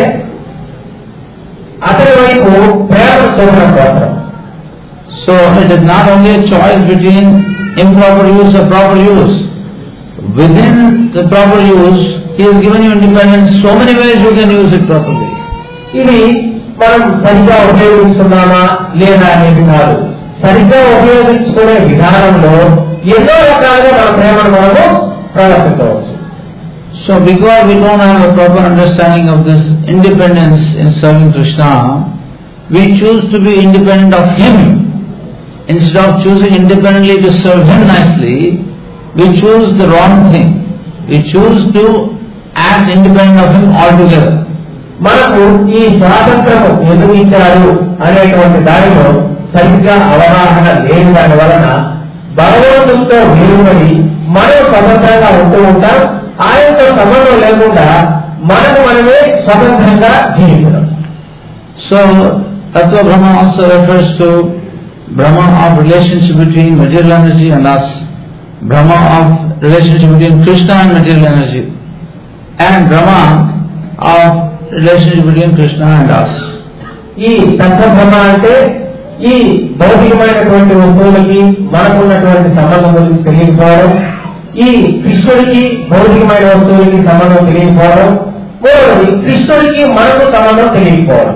అతని వైపు ప్రేమ చూడడం కోసం. So it is not only a choice between improper use or proper use. Within the proper use, he has given you independence. So many ways you can use it properly. ఇది మనం సరిగ్గా ఉపయోగించుకున్నామా లేదా అనేది కాదు. సరిగ్గా ఉపయోగించుకునే విధానంలో ఎన్నో రకాలుగా మన ప్రేమను మనము ప్రవర్తించవచ్చు. So because we don't have a proper understanding of this independence in serving Krishna, we choose to be independent of him. Instead of choosing independently to serve him nicely, we choose the wrong thing. We choose to act independent of him altogether. మనకు ఈ స్వాతంత్రము ఎందుకు ఇచ్చారు అనేటువంటి దానిలో సరిగ్గా అవగాహన లేని దాని వలన భగవంతుడితో వేరుపడి మనం స్వతంత్రంగా ఉంటూ ఉంటాం. ఆయనతో సంబంధం లేకుండా మనకు మనమే స్వతంత్రంగా జీవించడం. So Tattva Brahma also refers to Brahma of relationship between material energy and us, Brahma of relationship between Krishna and material energy, and Brahma of relationship between Krishna and us. ఈ తత్వ బ్రహ్మ అంటే ఈ భౌతికమైనటువంటి వస్తువులకి మనకున్నటువంటి సంబంధం గురించి తెలియకపోవడం, ఈ కృష్ణుడికి భౌతికమైన వస్తువులకి సంబంధం తెలియకపోవడం, మూడవది కృష్ణుడికి మనకు సంబంధం తెలియకపోవడం.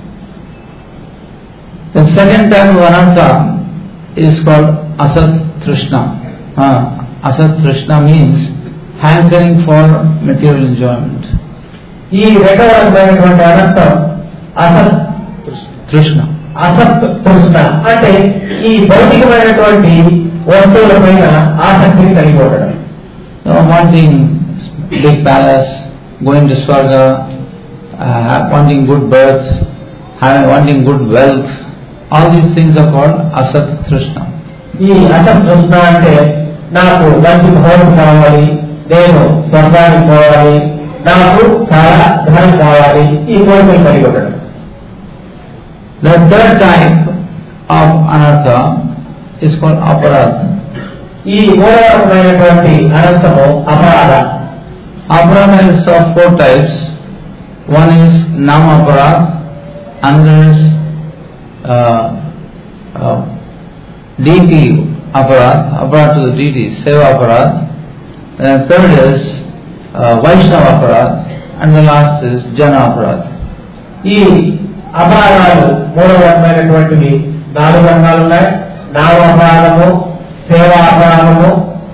The second type of anartha is called asat trishna. Uh, asat trishna means hankering for material enjoyment. ఈ రెండవ రకమైనటువంటి అనర్థం అసత్ Trishna. అసత్ తృష్ణ అంటే ఈ భౌతికమైనటువంటి వస్తువుల పైన ఆసక్తిని కలిగి ఉండడం. You know, wanting big palace, going to Swarga, uh, wanting good birth, having, wanting good wealth, all these things are called asat trishna. ఈ అసత్ తృష్ణ అంటే నాకు మంచి భవనం కావాలి, నేను స్వర్గానికి పోవాలి, నాకు చాలా ధనం కావాలి, ఈ కోరికలు కలిగి ఉండడం. The third type of anartha is called aparadha. ఈ మూడవ రకమైనటువంటి అనర్థము అపరాధ. Aparadha is of four types. One is nama aparadha, another is uh, uh, deity aparadha, aparadha to the deities, seva aparadha. And the third is uh, Vaishnava aparadha, and the last is jana aparadha. ఈ అపరాధాలు మూడవ రకమైనటువంటివి నాలుగు రంగాలు ఉన్నాయి. నామ అపరాధము, సేవా అపరాధము,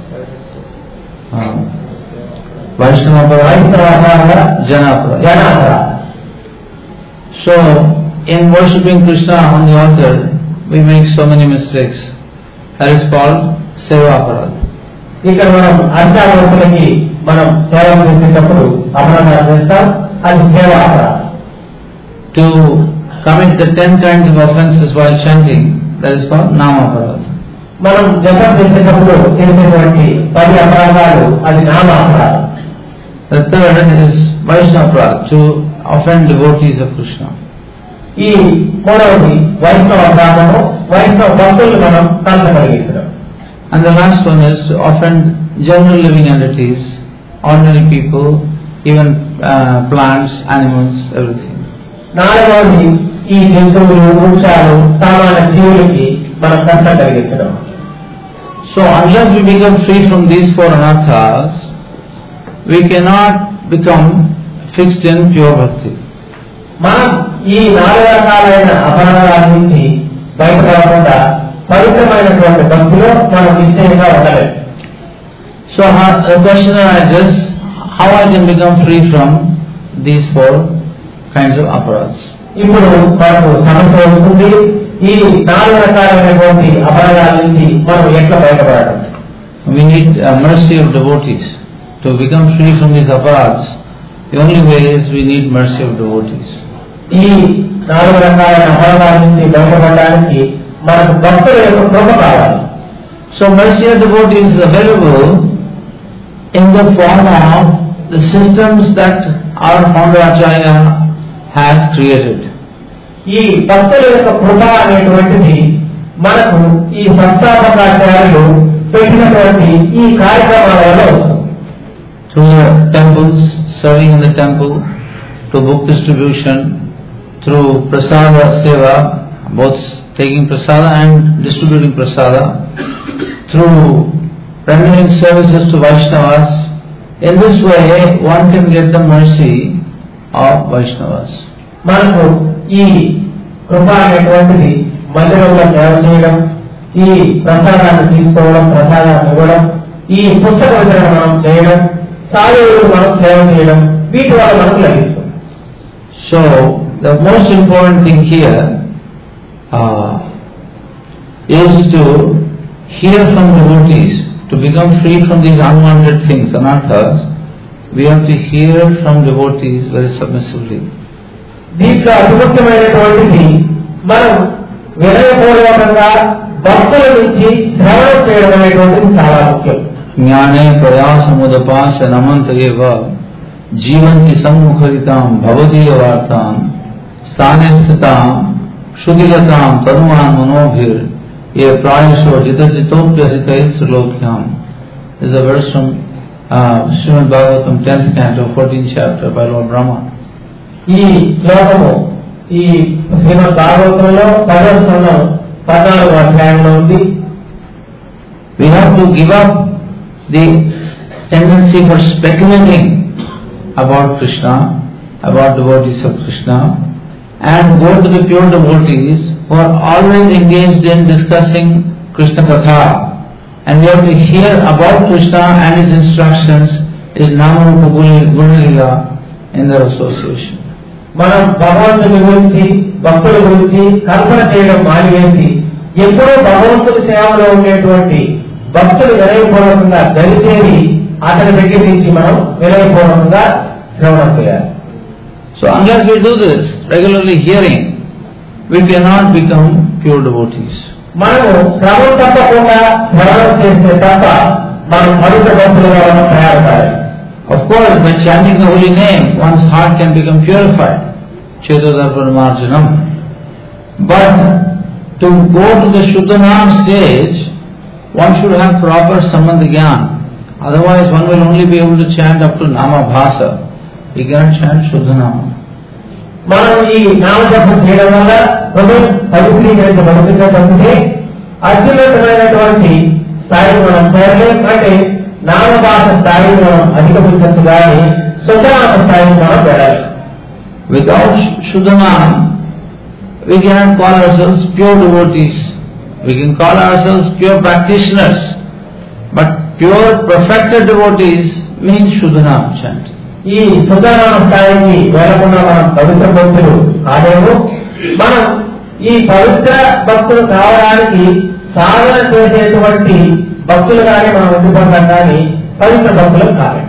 Vaishnava aparadha, వైష్ణవ అపరాధ, jana aparadha. జన అపరాధ. So, in worshipping Krishna on the altar, we make so many mistakes. That is called seva aparadha. ఇక్కడ మనం అర్చావతులకి మనం సేవ చేసేటప్పుడు అపరాధాలు చేస్తాం, అది సేవా అపరాధం. To commit the ten kinds of offences while chanting, that is called nama aparadha. మనం జపం చేసేటప్పుడు చేసేటువంటి పది అపరాధాలు అది నామ అపరాధం. The third is Vaishnava aparadha, to offend devotees of Krishna. ఈ మూడవది వైష్ణవ అపరాధము, వైష్ణవ భక్తులు మనం కాల్చగలిగించడం. And the last one is to offend general living entities, ordinary people, even uh, plants, animals, everything. నాలుగవది ఈ జంతువులు, వృక్షాలు, సామాన్య జీవులకి మనం కష్టం కలిగించడం. So unless we become free from these four anarthas, we cannot become fixed in pure bhakti. మనం ఈ నాలుగు రకాలైన అపరాధాల నుంచి బయటపడకుండా పవిత్రమైనటువంటి భక్తిలో మనం నిశ్చయంగా ఉండలేము. So uh, the question arises, how I can become free from these four kinds of aparadhas? ఇప్పుడు మనకు సమస్య వస్తుంది, ఈ నాలుగు రకాలైనటువంటి అపరాధాల నుంచి మనం ఎట్లా బయటపడటం? We need uh, mercy of devotees. To become free from these aparadhas, the only way is we need mercy of devotees. ఈ నాలుగు రకాలైన అపరాధాల నుంచి బయటపడడానికి మనకు భక్తుల యొక్క కృప కావాలి. So mercy of devotees is available in the form of the systems that our founder Acharya has created. ఈ భక్తుల యొక్క కృప అనేటువంటిది మనకు ఈ సంస్థాపకాచార్యులు పెట్టినటువంటి ఈ కార్యక్రమాల వల్ల వస్తుంది. Through the temples, serving in the temple, to book distribution, through prasada seva, both taking prasada and distributing prasada, through rendering services to Vaishnavas. In this way, one can get the mercy of Vaishnavas. మనకు ఈ కృప అనేటువంటిది మందిరంలో సేవ చేయడం, ఈ ప్రసాదాన్ని తీసుకోవడం, ప్రసాదాన్ని ఇవ్వడం, ఈ పుస్తక వితరణ మనం చేయడం, సాధువులకు మనం సేవ చేయడం, వీటి వల్ల మనకు లభిస్తుంది. So the most important thing here uh, is to hear from devotees. To become free from these unwanted things, anarthas, we have to hear from devotees very submissively. దీంట్లో అతిముఖ్యమైనటువంటిది మనం వినయపూర్వకంగా భక్తుల నుంచి శ్రవణం చేయడం అనేటువంటిది చాలా ముఖ్యం. జ్ఞానే ప్రయాసముదపాస నమంతయేవ జీవంతి సమ్ముఖరితాం భవదీయ వార్తాం స్థానే స్థితాం శృతిగతాం తనుమాన్ మనోభిర్ ye prayasho jitajitopyasitaistrilokyam is a verse from uh, Srimad Bhagavatam tenth canto, fourteenth chapter by Lord Brahma. ఈ శ్లోకము ఈ శ్రీమద్ భాగవతంలో పదవ స్కంధం పద్నాలుగవ అధ్యాయంలో ఉంది. We have to give up the tendency for speculating about Krishna, about devotees of Krishna, and go to the pure devotees who are always engaged in discussing Krishna Katha, and we have to hear about Krishna and his instructions, his Namarupa Gunalila in their association. మనం భగవంతుని గురించి, భక్తుల గురించి కల్పన చేయడం మానివేసి ఎప్పుడూ భగవంతుని సేవలో ఉండేటువంటి భక్తులు వినయపూర్వకంగా దరిచేరి అతని దగ్గర నుంచి మనం వినయపూర్వకంగా శ్రవణం చేయాలి. So unless we do this, regularly hearing, we cannot become pure devotees. మనము క్రమం తప్పకుండా స్మరణం చేస్తే తప్ప మనం పవిత్ర భక్తులుగా తయారవుతారు. Of course, by chanting the holy name, one's heart can become purified. Chetodarpan marjanam. But to go to the Shuddhanam stage, one should have proper Sambandha Jnana. Otherwise, one will only be able to chant up to Nama Bhasa. We cannot chant Shuddhanama. మనం ఈ నామజపం చేయడం వల్ల హృదయం పవిత్రీకరించబడుతుందో తప్పితే అత్యున్నతమైనటువంటి స్థాయిని మనం చేరలేం. అంటే నామభాష స్థాయిని మనం అధిగమించచ్చు కానీ శుద్ధనామ స్థాయిని మనం పెడాలి. Without Shuddhanam, we cannot call ourselves pure devotees. We can call ourselves pure practitioners. But pure perfected devotees means Shuddhanam chant. ఈ శుద్ధనామ స్థాయికి వెళ్ళకుండా మనం పవిత్ర భక్తులు కాలేము. మనం ఈ పవిత్ర భక్తులు కావడానికి సాధన చేసేటువంటి భక్తులుగానే మనం ఉండిపోతాం కానీ పవిత్ర భక్తులు కాలేము.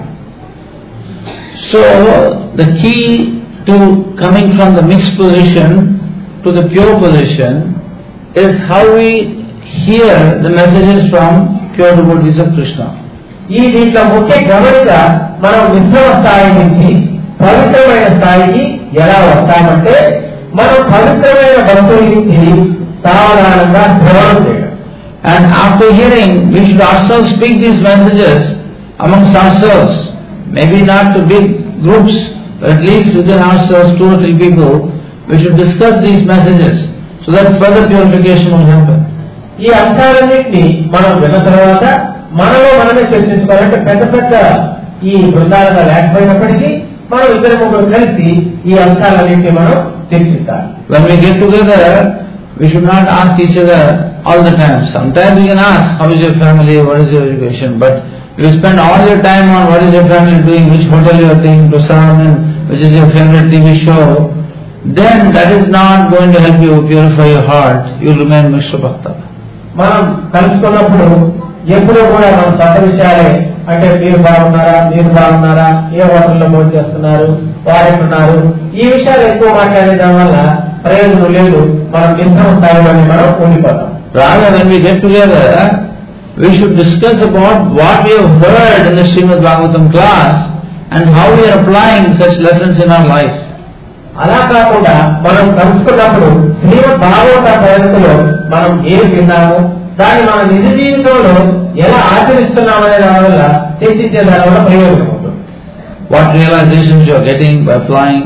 So the key to coming from the mixed position to the pure position is how we hear the messages from pure devotees of Krishna. ఈ దీంట్లో ముఖ్య గమనిక మనం మిశ్రమ స్థాయి నుంచి పవిత్రమైన స్థాయికి ఎలా వస్తామంటే మనం పవిత్రమైన భక్తుల నుంచి సావధానంగా శ్రవణం చేయడం. And after hearing, we should ourselves speak these messages amongst ourselves. Maybe not to big groups, but at least within ourselves, two or three people, we should discuss these messages so that further purification will happen. ఈ అంశాలన్నింటినీ మనం విన్న తర్వాత మనలో మనమే చర్చించుకోవాలంటే పెద్ద పెద్ద ఈ బృందాలుగా లేకపోయినప్పటికీ మనం ఇద్దరు ముగ్గురు కలిసి ఈ అంశాలన్నింటినీ మనం చర్చిస్తాం. When we get together, we should not ask each other all the time. Sometimes we can ask, how is your family, what is your education, but you spend all your time on what is your family doing, which hotel you are taking to serve, and which is your favorite T V show, then that is not going to help you purify your heart. You will remain Mishra Bhakta. మనం కలుసుకున్నప్పుడు ఎప్పుడూ కూడా మన సొంత విషయాలే, అంటే మీరు బాగున్నారా, మీరు బాగున్నారా, ఏ హోటల్లో భోజనం చేస్తున్నారు, వారెట్టున్నారు, ఈ విషయాలు ఎక్కువ మాట్లాడడం వల్ల ప్రయోజనం లేదు. మనం మిశ్రమ స్థాయిలోనే మనం ఉండిపోతాం. Rather, when we get together, we should discuss about what we have heard in the Srimad Bhagavatam class and how we are applying such lessons in our life. అలా కాకుండా మనం కలుసుకున్నప్పుడు శ్రీమద్ భాగవత తరగతిలో మనం ఏం విన్నాము, దాన్ని మన నిజ జీవితంలో ఎలా ఆచరిస్తున్నామనే దాని వల్ల చర్చించే దాని వల్ల ప్రయోజనం ఉంటుంది. What realizations you are getting by applying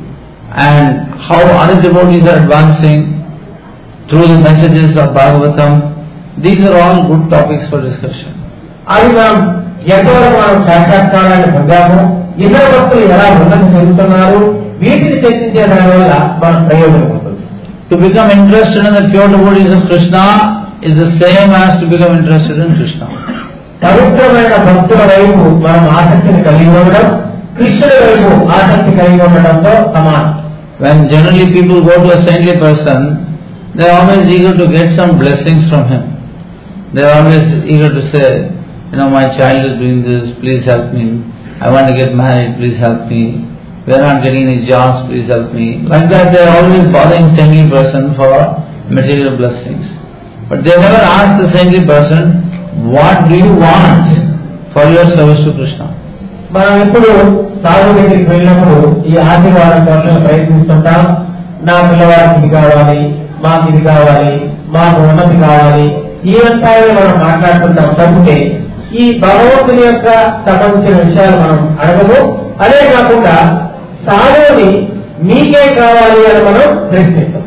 and how other devotees are advancing through the messages of Bhagavatam. These are all good topics for discussion. అవి మనం ఎంతవరకు మనం సాక్షాత్కారాన్ని పొందాము, ఇతర భక్తులు ఎలా ఉన్నతి చెందుతున్నారు, వీటిని చర్చించే దాని వల్ల మన ప్రయోజనం ఉంటుంది. To become interested in the pure devotees of Krishna is the same as to become interested in Krishna. పవిత్రమైన భక్తుల వైపు మనం ఆసక్తిని కలిగి ఉండడం కృష్ణుడి వైపు ఆసక్తి కలిగి ఉండడంతో సమానం. When generally people go to a saintly person, they are always eager to get some blessings from him. They are always eager to say, you know, my child is doing this, please help me. I want to get married, please help me. We are not getting any jobs, please help me. Like that, they are always bothering saintly person for material blessings. But they never ask the saintly person, what do you want for your service to Krishna? మనం ఎప్పుడు సాధు దగ్గరికి వెళ్ళినప్పుడు ఈ ఆశీర్వాదం కోసం ప్రయత్నిస్తుంటాం. నా పిల్లవాడికి ఇది కావాలి, మాకు ఇది కావాలి, మాకు ఉన్నతి కావాలి, ఈ అంశాలను మనం మాట్లాడుతుంటాం తప్పితే ఈ భగవంతుని యొక్క సంబంధించిన విషయాలు మనం అడగము. అదే కాకుండా సాధువుని మీకే కావాలి అని మనం ప్రశ్నిస్తాం.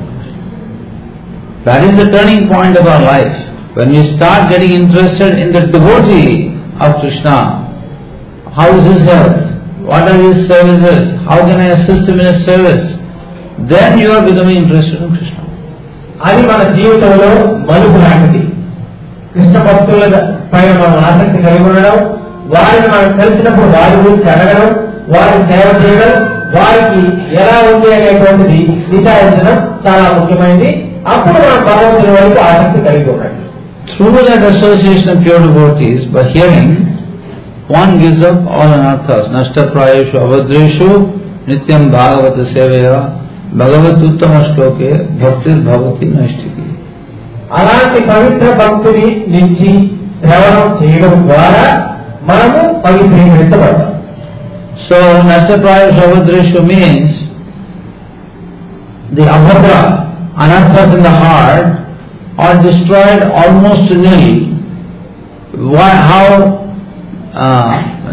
That is the turning point of our life. When we start getting interested in the devotee of Krishna, how is his health, what are his services, how can I assist him in his service, then you are becoming interested in Krishna. అది మన జీవితంలో మలుపు లాంటిది. కృష్ణ భక్తుల పైన మనం ఆసక్తి కలిగి ఉండడం, వారిని మనం కలిసినప్పుడు వారి గురించి అడగడం, వారిని సేవ చేయడం, వారికి ఎలా ఉంది అనేటువంటిది విచారించడం చాలా ముఖ్యమైనది. అప్పుడు మనం భగవంతుని వైపు ఆసక్తి కలిగి ఉండాలి. Through that association of pure devotees, by hearing, one gives up all anarthas. Nashta prayeshu avadreshu nityam bhagavata sevaya bhagavat uttama shloke bhaktir bhavati naishtiki. అలాంటి పవిత్ర భక్తుని నుంచి శ్రవణం చేయడం ద్వారా మనము పవిత్రీకరించబడతాం. So Nashtapraya Shabadreshu means the abhadra, anarthas in the heart are destroyed almost to nil. Why, how uh,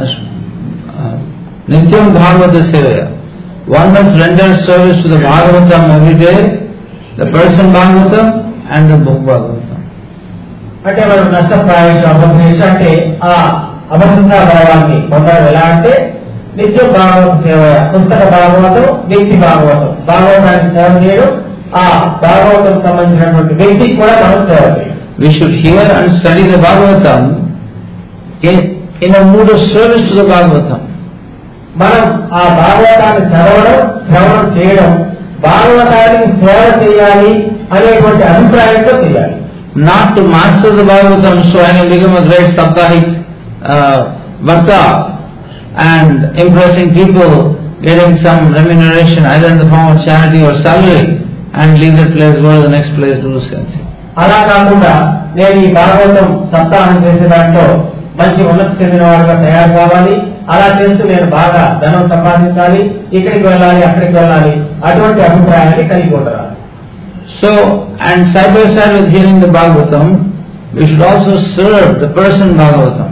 uh, Nityam Bhagavata Sevaya. One must render service to the Bhagavatam every day, the person Bhagavatam and the book Bhagavatam. అంటే మనం నష్టప్రాయం అభద్రేష అంటే ఆ అభద్రతా భావాన్ని పొందడం ఎలా అంటే నిత్యం భాగవత సేవ, పుస్తక భాగవతం, వ్యక్తి భాగవతం, భాగవతానికి సేవ చేయడం, ఆ భాగవతం సంబంధించినటువంటి వ్యక్తికి కూడా మనం సేవ చేయాలి. We should hear and study the Bhagavatam in, in a mood of service to the Bhagavatam. మనం ఆ భాగవతాన్ని చదవడం, శ్రవణం చేయడం, భాగవతానికి సేవ చేయాలి అనేటువంటి అభిప్రాయంతో చేయాలి. Not to master the Bhagavatam so I can become a great Saptahik uh, Bhakta and impressing people, getting some remuneration either in the form of charity or salary, and leave that place, go to the next place, do the same thing. అలా కాకుండా నేను ఈ భాగవతం సప్తాహం చేసే దాంట్లో మంచి ఉన్నతి చెందిన వాడుగా తయారు కావాలి, అలా చేస్తూ నేను బాగా ధనం సంపాదించాలి, ఇక్కడికి వెళ్ళాలి, అక్కడికి వెళ్ళాలి, అటువంటి అభిప్రాయాన్ని కలిగి ఉంటారు. So, and side by side with hearing the Bhagavatam, we should also serve the person Bhagavatam.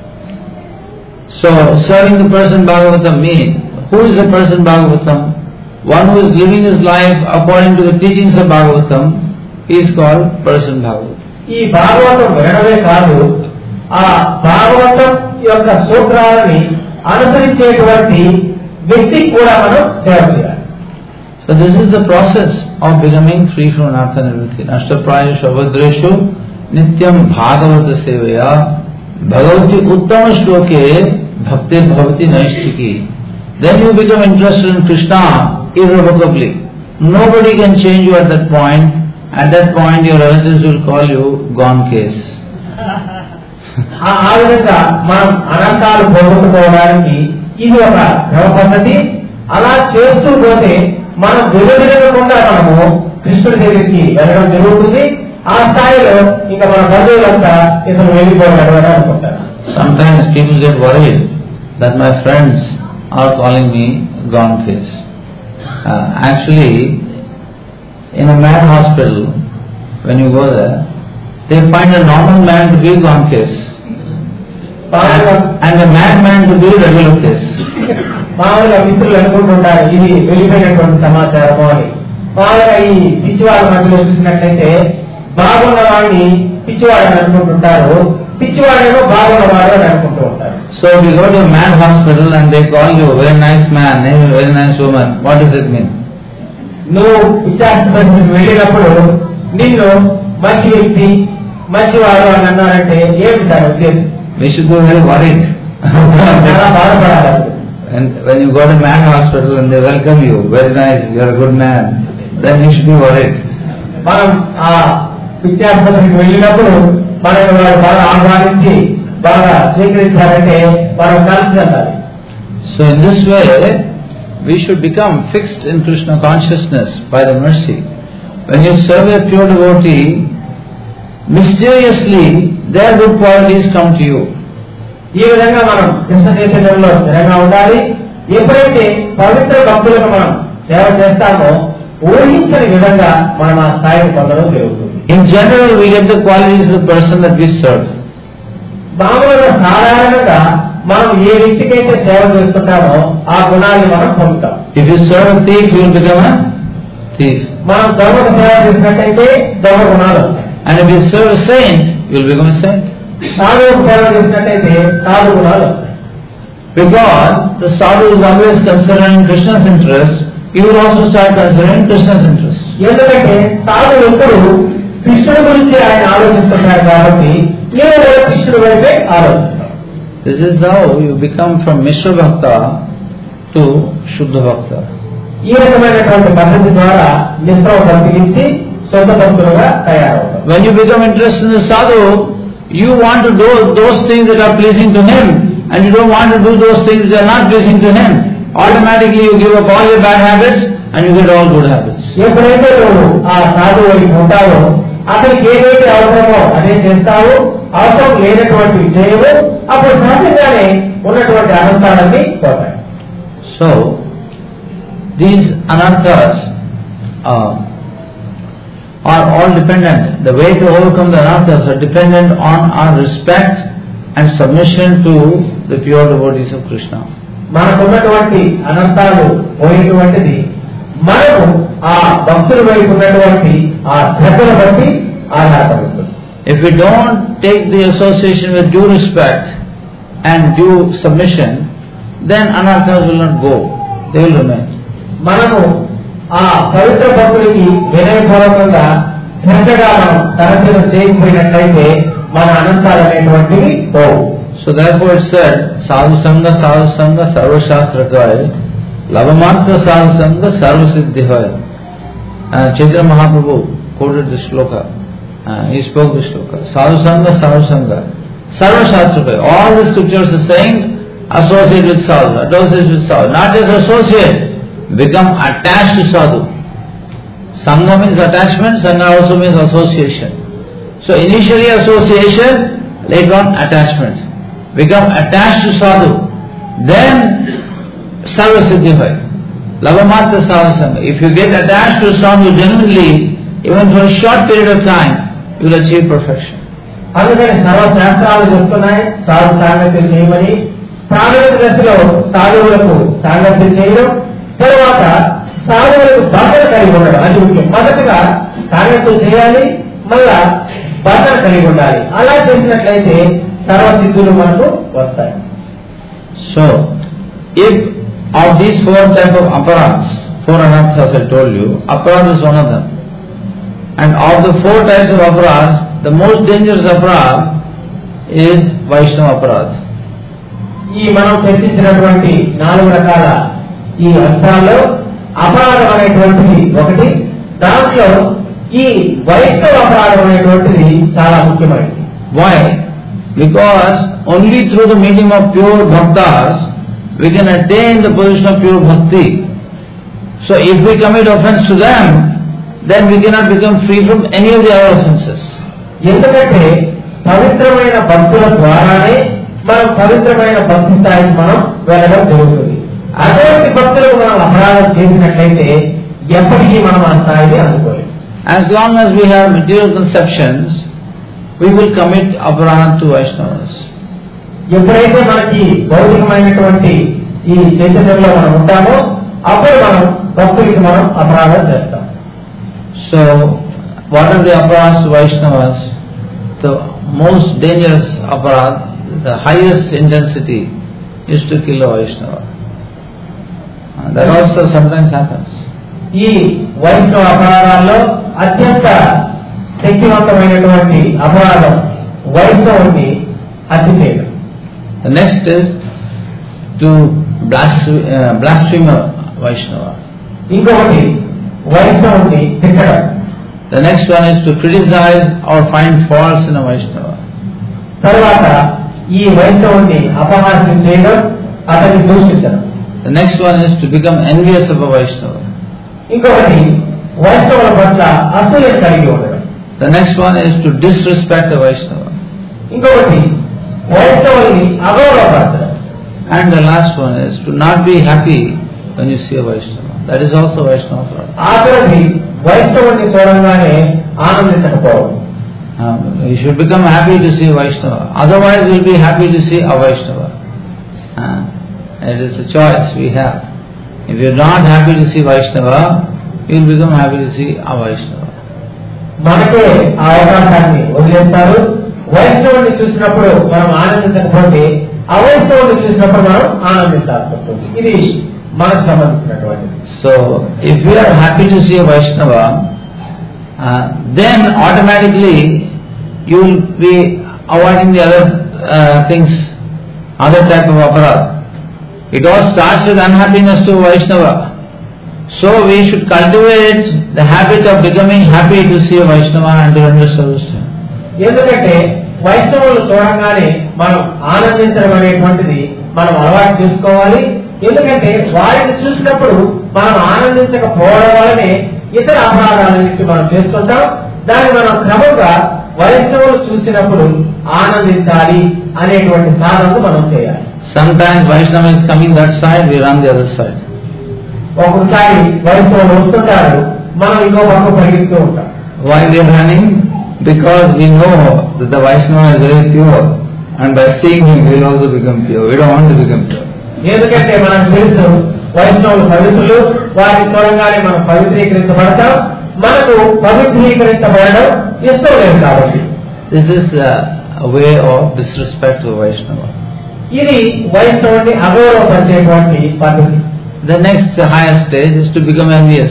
So, serving the person Bhagavatam means, who is the person Bhagavatam? One who is living his life according to the teachings of Bhagavatam, he is called person Bhagavatam. ఈ భాగవతం వినడమే కాదు, ఆ భాగవతం యొక్క సూత్రాలని అనుసరించేటువంటి వ్యక్తికి కూడా మనం సేవ చేయాలి. So this is the process of becoming free from anartha nivritti. Nashtapraya Shabadreshu Nityam Bhagavata Sevaya Bhagavati Uttama Shloke Bhakti Bhavati Naishtiki. Then you become interested in Krishna irrevocably. Nobody can change you at that point. At that point your relatives will call you gone case. ఆ విధంగా మనం అనంతాలు పోగొట్టుకోవడానికి ఇది ఒక క్రమ పద్ధతి. అలా చేస్తూ పోతే మనం వెలువెలగకుండా మనము కృష్ణుడి దగ్గరికి వెళ్ళడం జరుగుతుంది. ఆ స్థాయిలో ఇంకా మన బంధువులంతా ఇతను వెళ్ళిపోయాడు అనుకుంటారు. Sometimes people get worried that my friends are calling me gone case. Uh, actually, in a mad hospital, when you go there, they find a normal man to be gone case, and, and a mad man to be regular case. మామూలుగా మిత్రులు అనుకుంటుంటారు ఇది వెళ్ళిపోయినటువంటి సమాచారము అని. మామూలుగా ఈ పిచ్చివాళ్ళ మధ్యలో చూసినట్లయితే బాగున్న వాడిని పిచ్చివాడు అని అనుకుంటుంటారు, పిచ్చివాడేమో బాగున్నవాడు అని అనుకుంటూ ఉంటారు. So if you go to a mad hospital and they call you a very nice man, a very nice woman, what does it mean? నువ్వు పిచ్చాసుపత్రికి వెళ్ళినప్పుడు నిన్ను మంచి వ్యక్తి, మంచివాడు అని అన్నారంటే ఏమిటి దాని ఉద్దేశం? We should go very worried. చాలా బాధపడాలి. And when you go to a mad hospital and they welcome you, very nice, you are a good man, then you should be worried. మనం ఆ పిచ్చాసుపత్రికి వెళ్ళినప్పుడు మనకు వారు బాగా ఆహ్వానించి బాగా స్వీకరించారంటే మనం కలిసి వెళ్ళాలి. So in this way, we should become fixed in Krishna consciousness by the mercy. When you serve a pure devotee, mysteriously their good qualities come to you. ఈ విధంగా మనం కృష్ణ చైతన్యంలో స్థిరంగా ఉండాలి. ఎప్పుడైతే పవిత్ర భక్తులకు మనం సేవ చేస్తామో ఊహించని విధంగా మనం ఆ స్థాయిని పొందడం జరుగుతుంది. In general, we get the qualities of the person that we serve. మామూలుగా సాధారణంగా మనం ఏ వ్యక్తికైతే సేవ చేస్తుంటామో ఆ గుణాన్ని మనం పొందుతాం. If you serve a thief, you will become a thief. మనం దొంగకు సేవ చేసినట్టయితే దొంగ గుణాలు వస్తాయి. And if you serve a saint, you will become a saint. సాధువుకు సేవ చేసినట్టయితే సాధు గుణాలు వస్తాయి. Because the sadhu is always considering Krishna's interest, you will also start considering Krishna's interest. ఎందుకంటే సాధువు ఎప్పుడు కృష్ణుడి గురించి ఆయన ఆలోచిస్తున్నారు కాబట్టి ఏదో కృష్ణుడి వైపే ఆలోచిస్తారు. This is how you become from Mishra Bhakta to Shuddha Bhakta. ఈ రకమైనటువంటి పద్ధతి ద్వారా మిశ్రమ భక్తి నుంచి శుద్ధ భక్తులుగా తయారవుతారు. When you become interested in the sadhu, you want to do those things that are pleasing to him, and you don't want to do those things that are not pleasing to him. Automatically you give up all your bad habits and you get all good habits. ఎప్పుడైతే నువ్వు ఆ సాధువు వైపు ఉంటావో అతనికి ఏదైతే అవసరమో అదే చేస్తావు, అవసరం లేనటువంటివి చేయవు, అప్పుడు సహజంగానే ఉన్నటువంటి అనంతాలన్నీ పోతాయి. So these anarthas uh, are all dependent. The way to overcome the anarthas are dependent on our respect and submission to the pure devotees of Krishna. మనకున్నటువంటి అనంతాలు పోయేటువంటిది మనము ఆ భక్తుల వైపు ఉన్నటువంటి ఆ శ్రద్ధను బట్టి ఆధారపడుతుంది. If we don't take the association with due respect and due submission, then anarthas will not go. They will remain. మనము ఆ పవిత్ర భక్తుడికి వినయపూర్వకంగా శ్రద్ధగా మనం సరస్సును చేయకపోయినట్లయితే మన అనంతాలు అనేటువంటివి పోవు. So therefore it said, sadhu sangha sadhu sangha sarva shastra kaya lavamatra sadhu sangha sarva siddhi hoya. uh, Chaitanya Mahaprabhu quoted this shloka. uh, he spoke this shloka, sadhu sangha sadhu sangha sarva shastra kaya. All the scriptures are saying associate with sadhu, associate with sadhu, not just associate, become attached to sadhu. Sangha means attachment, sangha also means association. So initially association, later on attachment. Become attached to sadhu, then sarva siddhi hoy. Lavamatra sadhu sangha. If you get attached to sadhu genuinely, even for a short period of time, you will achieve perfection. అందుకని సర్వశాస్త్రాలు చెప్తున్నాయి సాధు సాంగత్యం చేయమని. ప్రాథమిక దశలో సాధువులకు సాంగత్యం చేయడం, తర్వాత సాధువులకు బాధన కలిగి ఉండడం, అది ముఖ్యం. మొదటగా సాంగత్యం చేయాలి, మళ్ళా బాధన కలిగి ఉండాలి. అలా చేసినట్లయితే సర్వసిద్ధులు మనకు వస్తాయి. So, if of these four types of aparadhas, four anarthas I told you, aparadha is one of them. And of the four types of aparadhas, the most dangerous aparadha is Vaishnava aparadha. ఈ మనం చర్చించినటువంటి నాలుగు రకాల ఈ అంశాల్లో అపరాధం అనేటువంటిది ఒకటి. దాంట్లో ఈ వైష్ణవ అపరాధం అనేటువంటిది చాలా ముఖ్యమైనది. Why? Because only through the medium of pure bhaktas we can attain the position of pure bhakti. So if we commit offense to them, then we cannot become free from any of the other offenses. ఎందుకంటే పవిత్రమైన భక్తుల ద్వారానే మనం పవిత్రమైన భక్తి స్థాయికి మనం వెళ్ళడం జరుగుతుంది. అటువంటి భక్తులకు మనం అపరాధం చేసినట్లయితే ఎప్పటికీ మనం ఆ స్థాయిని అందుకోలేం. As long as we have material conceptions, we will commit aparadha to Vaishnavas. ఎప్పుడైతే మనకి భౌతికమైనటువంటి ఈ చైతన్యంలో మనం ఉంటామో అప్పుడు మనం భక్తులకి మనం అపరాధం చేస్తాం. So, what are the aparadhas to Vaishnavas? The most dangerous aparadha, the highest intensity, is to kill a Vaishnava. And that also sometimes happens. ఈ వైష్ణవ అపరాధాల్లో అత్యంత శక్తివంతమైనటువంటి అపరాధం వైష్ణవుని హత్య చేయడం. The next is to blaspheme a Vaishnava. ఇంకొకటి వైష్ణవుని తిట్టడం. The next one is to criticize or find faults in a Vaishnava. తర్వాత ఈ వైష్ణవుని అపహాస్యం చేయడం, అతన్ని దూషించడం. The next one is to become envious of a Vaishnava. ఇంకొకటి వైష్ణవుల పట్ల అసూయ కలిగి ఉండడం. The next one is to disrespect a Vaishnava. ఇంకొకటి వైష్ణవుల్ని అగౌరవపరచడం. And the last one is to not be happy when you see a Vaishnava. That is also Vaishnava aparadha. ఆఖరిది వైష్ణవుని చూడంగానే ఆనందించకపోవడం. Um, you should become happy to see Vaishnava. Otherwise, we will be happy to see a Vaishnava. Uh, it is a choice we have. If you are not happy to see Vaishnava, you will become happy to see a Vaishnava. మనకే ఆ అవకాశాన్ని వదిలేస్తారు. వైష్ణవుని చూసినప్పుడు మనం ఆనందించకపోతే అవైష్ణవుని చూసినప్పుడు మనం ఆనందించాల్సి ఉంటుంది. ఇది మనకు సంబంధించినటువంటిది. So, if we are happy to see a Vaishnava, uh, then automatically you will be avoiding the other uh, things, other type of aparadha. It all starts with unhappiness to Vaishnava. So we should cultivate the habit of becoming happy to see a Vaishnava and to render service to him. ఎందుకంటే వైష్ణవులు చూడంగానే మనం ఆనందించడం అనేటువంటిది మనం అలవాటు చేసుకోవాలి. ఎందుకంటే వారిని చూసినప్పుడు మనం ఆనందించకపోవడం వల్లనే ఇతర అపరాధాలన్నింటి మనం చేస్తుంటాం. దాన్ని మనం క్రమంగా వైష్ణవులు చూసినప్పుడు ఆనందించాలి అనేటువంటి సాధనను మనం చేయాలి. Sometimes Vaishnava is coming that side, we run the other side. ఒక్కొక్కసారి వైష్ణవులు వస్తుంటారు, మనం ఇంకో పక్క పరిగెడుతూ ఉంటాం. Why we are running? Because we know that the Vaishnava is very pure, and by seeing him we will also become pure. We don't want to become pure. ఎందుకంటే మనకు తెలుసు వైష్ణవులు పవిత్రులు, వారిని చూడంగానే మనం పవిత్రీకరించబడతాం, మనకు పవిత్రీకరించబడడం ఇష్టం లేదు కాబట్టి. This is a way of disrespect to Vaishnava. ఇది వైష్ణవుని అగౌరవపరిచేటువంటి పద్ధతి. The next higher stage is to become envious.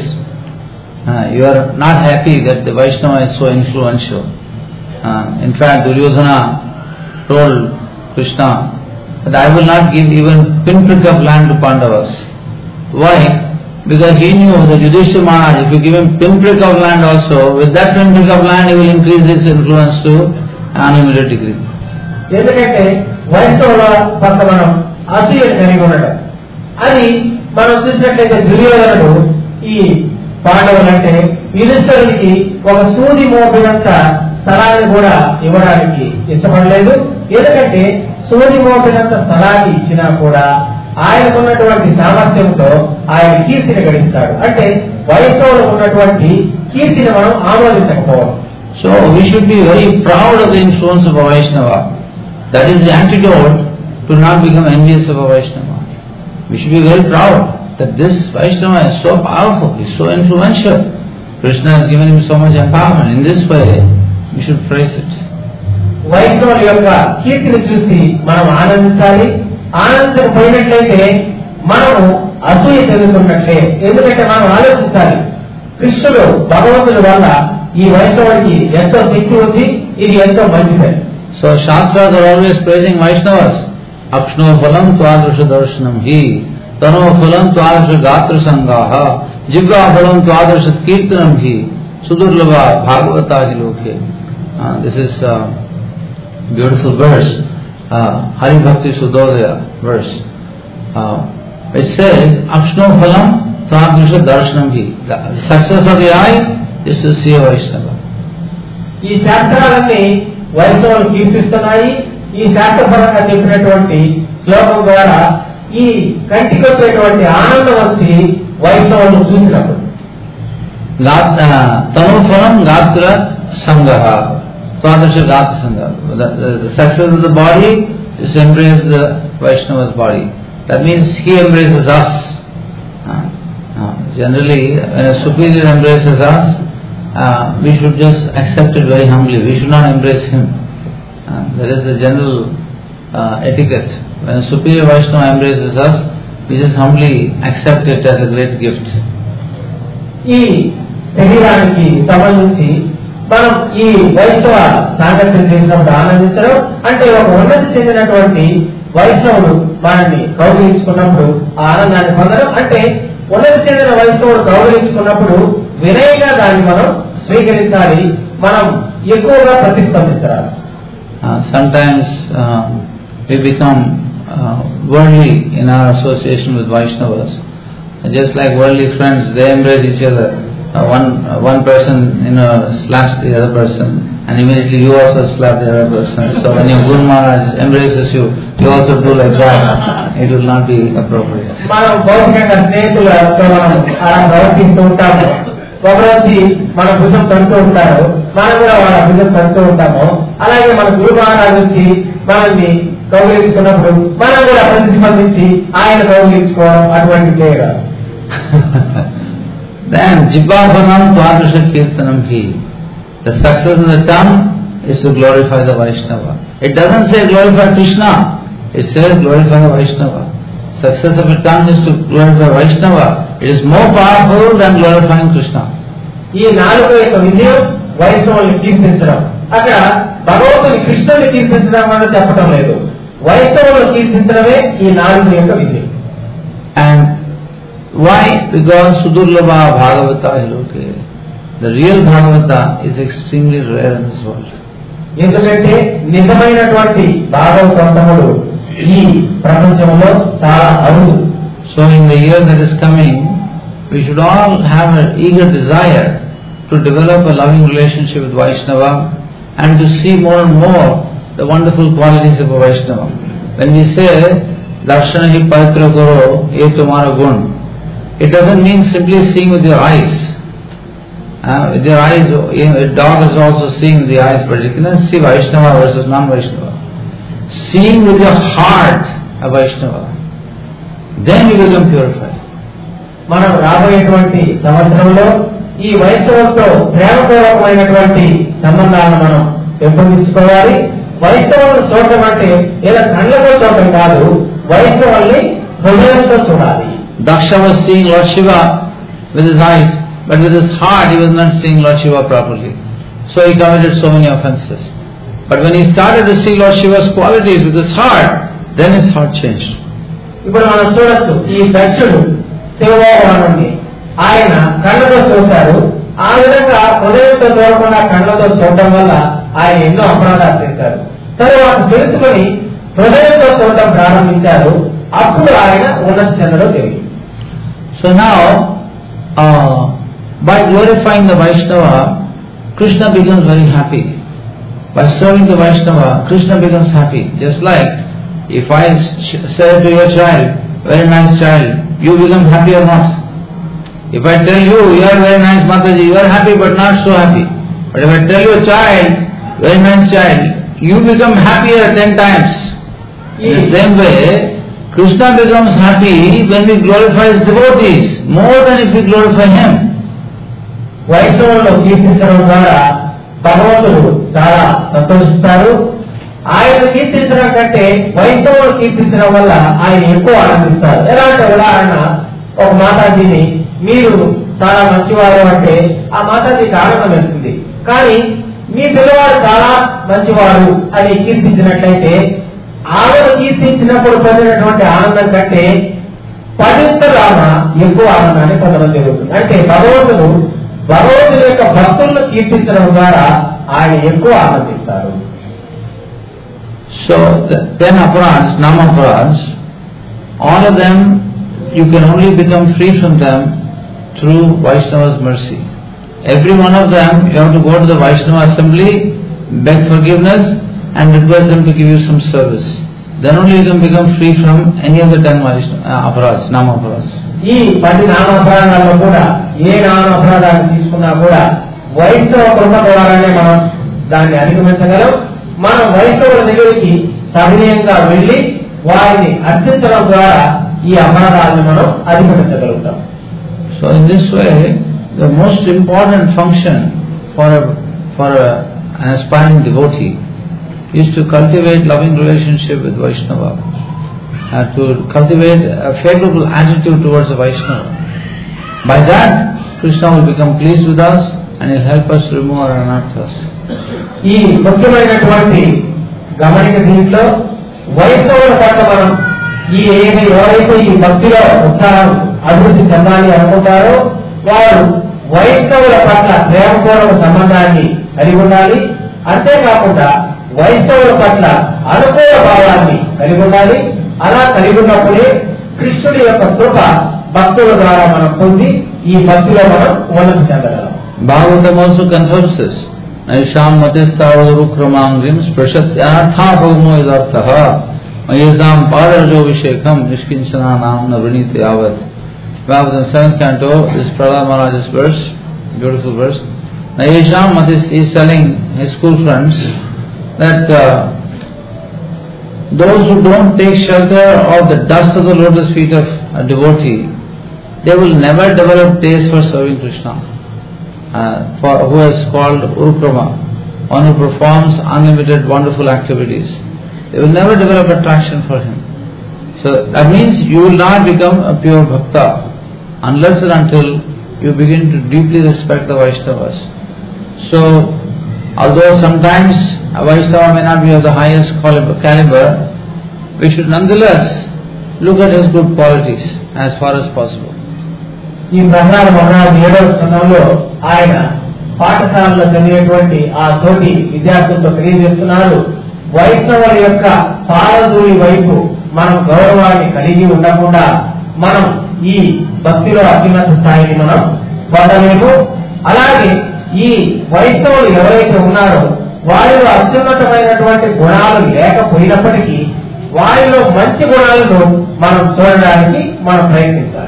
Uh, you are not happy that the Vaishnava is so influential. Uh, in fact, Duryodhana told Krishna that I will not give even pinprick of land to Pandavas. Why? Because he knew that Yudhishthira Maharaj, if you give him pinprick of land also, with that pinprick of land he will increase his influence to an unlimited degree. ఎందుకంటే వైష్ణవుల పట్ల మనం అసూయను కలిగి ఉండటం, అది మనం చూసినట్లయితే దుర్యోధనుడు ఈ పాండవులంటే యుధిష్ఠిరుడికి ఒక సూది మోపినంత స్థలాన్ని కూడా ఇవ్వడానికి ఇష్టపడలేదు. ఎందుకంటే సూది మోపినంత స్థలాన్ని ఇచ్చినా కూడా ఆయనకున్నటువంటి సామర్థ్యంతో ఆయన కీర్తిని గడిస్తాడు. అంటే వైష్ణవులకు ఉన్నటువంటి కీర్తిని మనం ఆమోదించకపోవాలి. So we should be very proud of the influence of a Vaishnava. That is the antidote to not become envious of a Vaishnava. We should be very proud that this Vaishnava is so powerful, he is so influential. Krishna has given him so much empowerment. In this way, we should praise it. వైష్ణవుల యొక్క కీర్తిని చూసి మనం ఆనందించాలి. ఆనందించకపోయినట్లయితే మనము అసూయ చెందుతున్నట్లే. ఎందుకంటే మనం ఆలోచించాలి, కృష్ణుడు భగవంతుడి వల్ల ఈ వైష్ణవుడికి ఎంతో శక్తి ఉంది, ఇది ఎంతో మంచిది. So Shastras are always praising Vaishnavas. Akshno phalam twadrusha darshanam hi, tano phalam twadrusha gatra sangaha, jibra phalam twadrusha kirtanam hi, sudurlabha bhagavata hi lokhe. Uh, this is a beautiful verse, uh, Hari Bhakti Sudodaya verse. Uh, it says, Akshno phalam twadrusha darshanam hi. The success of the eye is to see a Vaishnava. ఈ శాస్త్రాలన్నీ వైష్ణవులు కీర్తిస్తున్నాయి. ఈ శాస్త్రపరంగా చెప్పినటువంటి శ్లోకం ద్వారా ఈ కంటికి వచ్చేటువంటి ఆనందం వచ్చి వైష్ణవులు చూసినప్పుడు. తను ఫలం గాత్ర సంగః, తాదృశ గాత్ర సంగః. The success of the body is to embrace the Vaishnava's body. That means he embraces us. Uh, uh, generally, when a superior embraces us, uh, we should just accept it very humbly. We should not embrace him. Uh, that is the general uh, etiquette. When a superior Vaishnava embraces us, we just humbly accept it as a great gift. ఈ శరీరానికి సంబంధించి మనం ఈ వైష్ణవ సాంగత్యం చేసినప్పుడు ఆనందించడం అంటే ఒక ఉన్నతి చెందినటువంటి వైష్ణవుడు మనల్ని కౌగిలించుకున్నప్పుడు ఆ ఆనందాన్ని పొందడం. అంటే ఉన్నతి చెందిన వైష్ణవుడు కౌగిలించుకున్నప్పుడు వినయంగా దాన్ని మనం స్వీకరించాలి, మనం ఎక్కువగా ప్రతిస్పందించాలి. Uh, sometimes uh, we become uh, worldly in our association with Vaishnavas. Just like worldly friends, they embrace each other. Uh, one uh, one person, you know, slaps the other person, and immediately you also slap the other person. So when your Guru Maharaj embraces you, you also do like that. It will not be appropriate. మనం భౌతికంగా స్నేహితులతో మనం అలా ప్రవర్తిస్తూ ఉంటాము. ఒకరోజు మన భుజం తడుతూ ఉంటారు, మనం కూడా వాళ్ళ భుజం తడుతూ ఉంటాము. అలాగే మన గురు మహారాజు వచ్చి మనల్ని కౌగిలించుకున్నప్పుడు మనం కూడా ప్రతిస్పందించి ఆయన కౌగిలించుకోవడం అటువంటి చేయగలం. Then Jibbabhanam Twadrusha Kirtanam Hi. The success of the tongue is to glorify the Vaishnava. It doesn't say glorify Krishna, it says glorify the Vaishnava. Success of the tongue is to glorify Vaishnava. It is more powerful than glorifying Krishna. ఈ నాలుగు యొక్క విజయం వైష్ణవుల్ని కీర్తించడం. అక్కడ భగవంతుని కృష్ణుని కీర్తించడం అని చెప్పడం లేదు, వైష్ణవులను కీర్తించడమే ఈ నాలుగు యొక్క విజయం. And why? Because Sudurlabha Bhagavata Hiloke. The real Bhagavata is extremely rare in this world. ఎందుకంటే నిజమైనటువంటి భాగవతముడు ఈ ప్రపంచంలో చాలా అరుదు. So in the year that is coming, we should all have an eager desire to to develop a loving relationship with Vaishnava and to see more and more the wonderful qualities of a Vaishnava. When we say Darshana hi pavitra karo ye tumhara gun, it doesn't mean simply seeing with your eyes. Uh, with your eyes, you know, a dog is also seeing with the eyes, but you cannot see Vaishnava versus non-Vaishnava. Seeing with your heart a Vaishnava, then you become purified. మనం రాబోయేటువంటి సంవత్సరంలో ఈ వైష్ణవులతో ప్రేమపూర్వకమైనటువంటి సంబంధాలను మనం పెంపొందించుకోవాలి. వైష్ణవులను చూడటం అంటే ఇలా కళ్ళతో చూడటం కాదు, వైష్ణవుల్ని హృదయంతో చూడాలి. Daksha was seeing Lord Shiva with his eyes, but with his heart he was not seeing Lord Shiva properly. So he committed so many offences. But when he started to see Lord Shiva's qualities with his heart, then his heart changed. ఇప్పుడు మనం చూడొచ్చు, ఈ దక్షుడు శివభగవానుడిని ఆయన కళ్ళతో చూశారు. ఆ విధంగా హృదయంతో చూడకుండా కళ్ళతో చూడటం వల్ల ఆయన ఎన్నో అపరాధాలు చేశారు. తరువాత తెలుసుకొని హృదయంతో చూడటం ప్రారంభించారు. అప్పుడు ఆయన ఉన్నత చెందడం జరిగింది. So now, uh, by glorifying the Vaishnava, Krishna becomes very happy. By serving the Vaishnava, Krishna becomes happy. Just like if I say to your child, very nice child, you become happy or not? If I tell you, you are very nice Mataji, you are happy but not so happy. But if I tell your child, very nice child, you become happier ten times. In the same way, Krishna becomes happy when we glorify his devotees, more than if we glorify him. వైష్ణవులను కీర్తించడం ద్వారా భగవంతుడు చాలా సంతోషిస్తారు. ఆయన కీర్తించడం కంటే వైష్ణవులు కీర్తించడం వల్ల ఆయన ఎక్కువ ఆనందిస్తారు. ఎలాంటి ఉదాహరణ, ఒక మాతాజీని మీరు చాలా మంచివారు అంటే ఆ మాతాజీకి ఆనందం వేస్తుంది. కానీ మీ పిల్లవాడు చాలా మంచివారు అని కీర్తించినట్లయితే ఆమెను కీర్తించినప్పుడు పొందినటువంటి ఆనందం కంటే పదింతలు ఆమె ఎక్కువ ఆనందాన్ని పొందడం జరుగుతుంది. అంటే భగవంతుడు భగవంతుని యొక్క భక్తులను కీర్తించడం ద్వారా ఆయన ఎక్కువ ఆనందిస్తారు. So the ten aparats, nama aparats, all of them you can only become free from them through Vaishnava's mercy. Every one of them you have to go to the Vaishnava assembly, beg forgiveness and request them to give you some service. Then only you can become free from any of the ten Vaishnava aparats, nama aparats. ఈ పది నామ అపరాధాల్లో కూడా ఏ నామ అపరాధాన్ని తీసుకున్నా కూడా వైష్ణవ కృప ద్వారానే మనం దాన్ని అధిగమించగలం. మనం వైష్ణవుల దగ్గరికి సవినయంగా వెళ్లి వారిని అర్చించడం ద్వారా ఈ అపరాధాలను మనం అధిగమించగలుగుతాం. So in this way, the most important function for a, for a, an aspiring devotee is to cultivate loving relationship with Vaishnava, and to cultivate a favorable attitude towards the Vaishnava. By that, Krishna will become pleased with us and He will help us to remove our anarthas. ఈ ముఖ్యమైనటువంటి గమనిక దీంట్లో వైష్ణవుల పట్ల మనం ఈ ఏది ఎవరైతే ఈ భక్తిలో ఉత్సాహం అభివృద్ధి చెందాలి అనుకుంటారో వారు వైష్ణవుల పట్ల ప్రేమపూర్వక సంబంధాన్ని కలిగి ఉండాలి. అంతేకాకుండా వైష్ణవుల పట్ల అనుకూల భావాన్ని కలిగి ఉండాలి. అలా కలిగి ఉన్నప్పుడే కృష్ణుడి యొక్క కృప భక్తుల ద్వారా మనం పొంది ఈ భక్తిలో మనం ఉన్నతి చెందగలం. Bhagavatam also confirms this. Naisham matistavarukramangram sprashatyartha bhagamo idarthaha mayesam pararajo vishekam nishkinchana namna vriniti avat. Bhagavatam seventh canto, this is Prahlad Maharaj's verse, beautiful verse. Naisham matis is telling his school friends that uh, those who don't take shelter of the dust of the lotus feet of a devotee, they will never develop taste for serving Krishna. Uh, for who is called Urukrama, one who performs unlimited wonderful activities, they will never develop attraction for him. So that means you will not become a pure bhakta unless and until you begin to deeply respect the Vaishnavas. So although sometimes a Vaishnava may not be of the highest caliber, we should nonetheless look at his good qualities as far as possible. ఈ ప్రహ్లాద మహారాజు ఏడవ స్థానంలో ఆయన పాఠశాలలో చదివేటువంటి ఆ తోటి విద్యార్థులతో తెలియజేస్తున్నారు, వైష్ణవుల యొక్క పాలదూరి వైపు మనం గౌరవాన్ని కలిగి ఉండకుండా మనం ఈ భక్తిలో అత్యున్నత స్థాయిని మనం పొందలేము. అలాగే ఈ ఈ వైష్ణవులు ఎవరైతే ఉన్నారో వారిలో అత్యున్నతమైనటువంటి గుణాలు లేకపోయినప్పటికీ వారిలో మంచి గుణాలను మనం చూడడానికి మనం ప్రయత్నించాలి.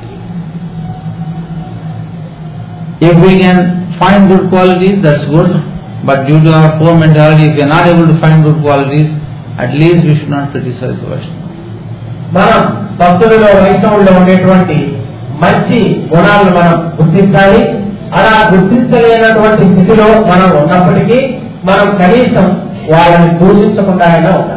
If we can find good qualities, that's good. But due to our poor mentality, if we are not able to find good qualities, at least we should not criticize the Vaishnava. మనం భక్తులలో వైష్ణవుల్లో ఉండేటువంటి మంచి గుణాలను మనం గుర్తించాలి. అలా గుర్తించలేనటువంటి స్థితిలో మనం ఉన్నప్పటికీ మనం కనీసం వాళ్ళని దూషించకుండా అయినా ఉండాలి.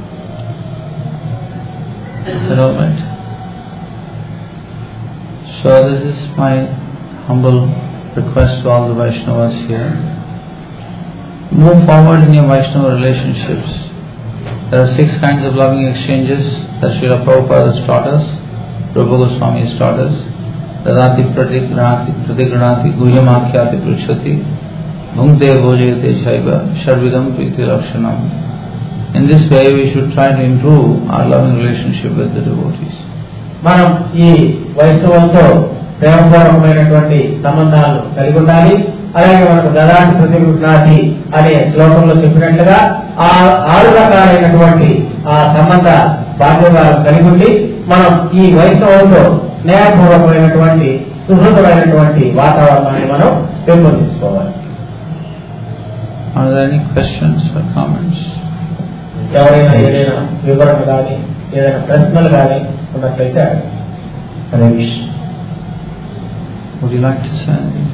So this is my humble request to all the Vaishnavas here. Move forward in your Vaishnava relationships. There are six kinds of loving exchanges that Srila Prabhupada has taught us, Rupa Goswami has taught us. Dadati pratigranati pratigranati guhyamakhyati prichyati bhungte bhojayate chaiva sharvidam priti lakshanam. In this way we should try to improve our loving relationship with the devotees. మనం ఈ వైష్ణవులతో ప్రేమపూర్వకమైనటువంటి సంబంధాలను కలిగి ఉండాలి. అలాగే మనకు దదాతి ప్రతిగృహ్ణాతి అనే శ్లోకంలో చెప్పినట్లుగా ఆ ఆరు రకాలైనటువంటి ఆ సంబంధ బాధ్యతలను కలిగి ఉండి మనం ఈ వైష్ణవులతో స్నేహపూర్వకమైనటువంటి సుహృదమైనటువంటి వాతావరణాన్ని మనం పెంపొందించుకోవాలి. Are there any questions or comments? ఎవరైనా ఏదైనా వివరణ కానీ ఏదైనా ప్రశ్నలు కానీ ఉన్నట్లయితే అడగండి. Would you like to say anything?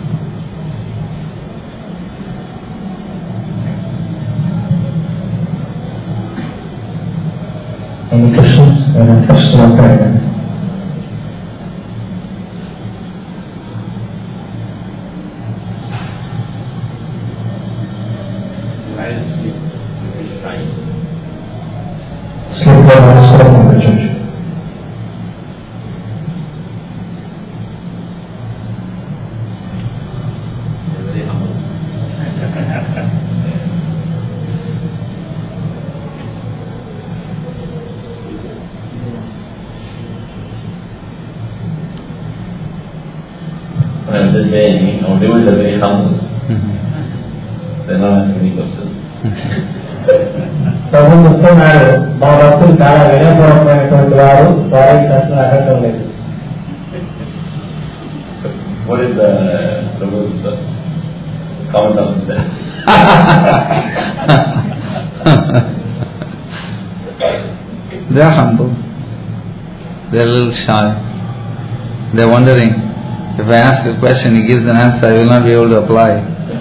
Any questions? Any questions? Sleep well, sleep in the church. I'm just saying, our devotees are very humble. They're not asking any questions. ప్రభు చెప్తున్నారు మా భక్తులు చాలా వినయపూర్వకమైనటువంటి వారు వారికి ప్రశ్నలు అడగటం లేదు. What is the Prabhu's uh, comment on that? They are humble. They are a little shy. They are wondering, if I ask a question, he gives an answer, I will not be able to apply.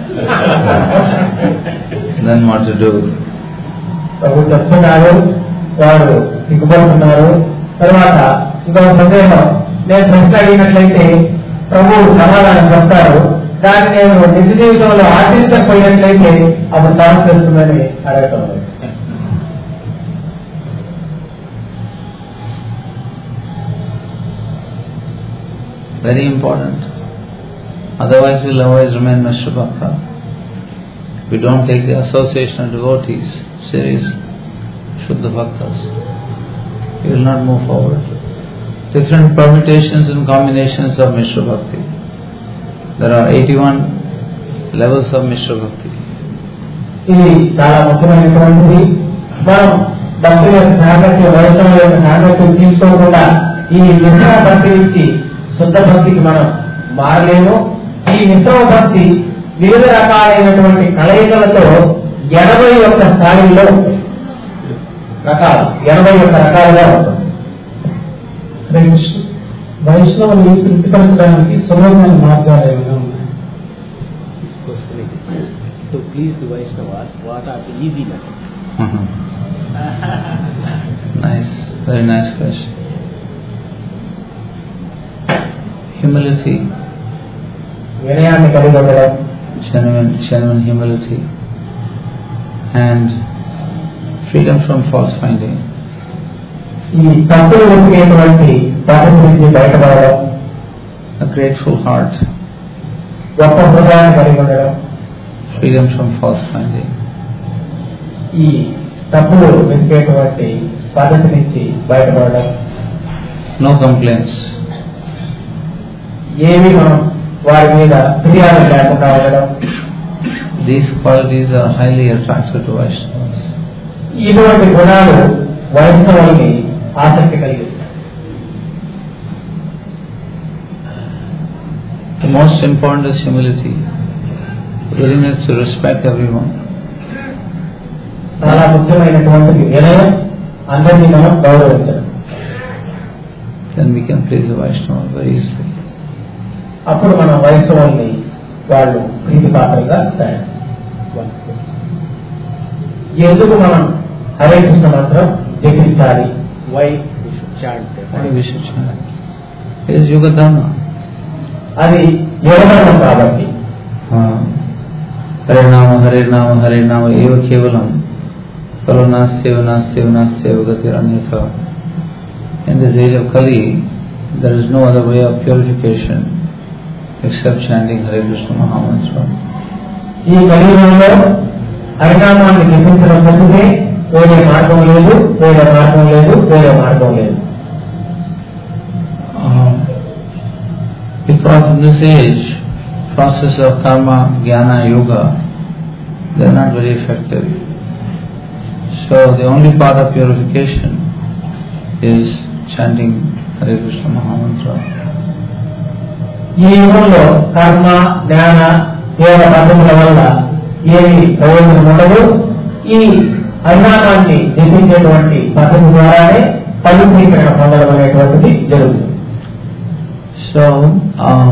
Then what to do? ప్రభు చెప్తున్నారు వారు సిగ్గుపడుతున్నారు. తర్వాత ఇంకొక సందేహం, నేను ప్రశ్న అడిగినట్లయితే ప్రభు సమాధానం చెప్తారు, దాన్ని నేను నిజ జీవితంలో ఆచరించకపోయినట్లయితే అప్పుడు సమస్య వస్తుందని అడగటం. Very important. Otherwise we will always remain Mishra Bhakta. We don't take the association of devotees seriously, Shuddha Bhaktas. We will not move forward. Different permutations and combinations of Mishra Bhakti. There are eighty-one levels of Mishra Bhakti. ఇది చాలా ముఖ్యమైనటువంటిది. మనం భక్తుల యొక్క సామర్థ్యం, వైష్ణవుల యొక్క సామర్థ్యం తీసుకోకుండా ఈ మిశ్రమ భక్తి నుంచి శుద్ధ భక్తికి మనం మారలేము. ఈ మిశ్రమ భక్తి వివిధ రకాలైనటువంటి కలయికలతో ఎనభై ఒక్క స్థాయిలో రకాలు ఎనభై ఒక్క రకాలుగా ఉంటుంది. వైష్ణవుని తృప్తిపరచడానికి సులభమైన మార్గాలు ఏమైనా ఉన్నాయి? To please the Vaishnavas, what are the easy methods? Mm-hmm. Nice, very nice question. Humility, వినయాన్ని కలిగి ఉండడం, genuine, genuine humility, and freedom from fault finding. ఈ తప్పులు వెతికేటువంటి పద్ధతి నుంచి బయటపడడం, A grateful heart, గొప్ప హృదయాన్ని కలిగి ఉండడం, freedom from fault finding. ఈ తప్పులు వెతికేటువంటి పద్ధతి నుంచి బయటపడడం, No complaints. ఏవి మనం వారి మీద ఫిర్యాదు లేకుండా ఉండడం. These qualities are highly attractive to Vaishnavas. ఇటువంటి గుణాలు వైష్ణవుల్ని ఆసక్తి కలిగిస్తాయి. The most important is humility, willingness to respect everyone. చాలా ముఖ్యమైనటువంటిది వినయం, అందరినీ మనం గౌరవించడం. Then we can please the Vaishnava very easily. అప్పుడు మనం వైష్ణవుల్ని వాళ్ళు ప్రీతి పాత్రగా తయారు. ఎందుకు మనం హరే కృష్ణ మంత్రం జపించాలి? Why we should chant? Why we should chant? It is Yoga Dharma. అది యోగధర్మం కాబట్టి. Hare Nama, Hare Nama, Hare Nama, Eva Kevalam, Kalo Nastyeva, Nastyeva, Nastyeva, Gatir Anyatha. In this age of Kali, there is no other way of purification except chanting Hare Krishna Mahamantra. ఈ కలియుగంలో హరినామాన్ని జపించడం తప్పితే వేరే మార్గం లేదు, వేరే మార్గం లేదు, వేరే మార్గం లేదు. Because in this age, process of karma, jnana, yoga, they are not very effective. So the only path of purification is chanting Hare Krishna Mahamantra. ఈ యుగంలో కర్మ, జ్ఞాన, యోగ పద్ధతుల వల్ల ఏమి ప్రయోజనం ఉండదు. ఈ హరినామాన్ని జపించేటువంటి పద్ధతి ద్వారానే పవిత్రీకరణ పొందడం అనేటువంటిది జరుగుతుంది. So, um,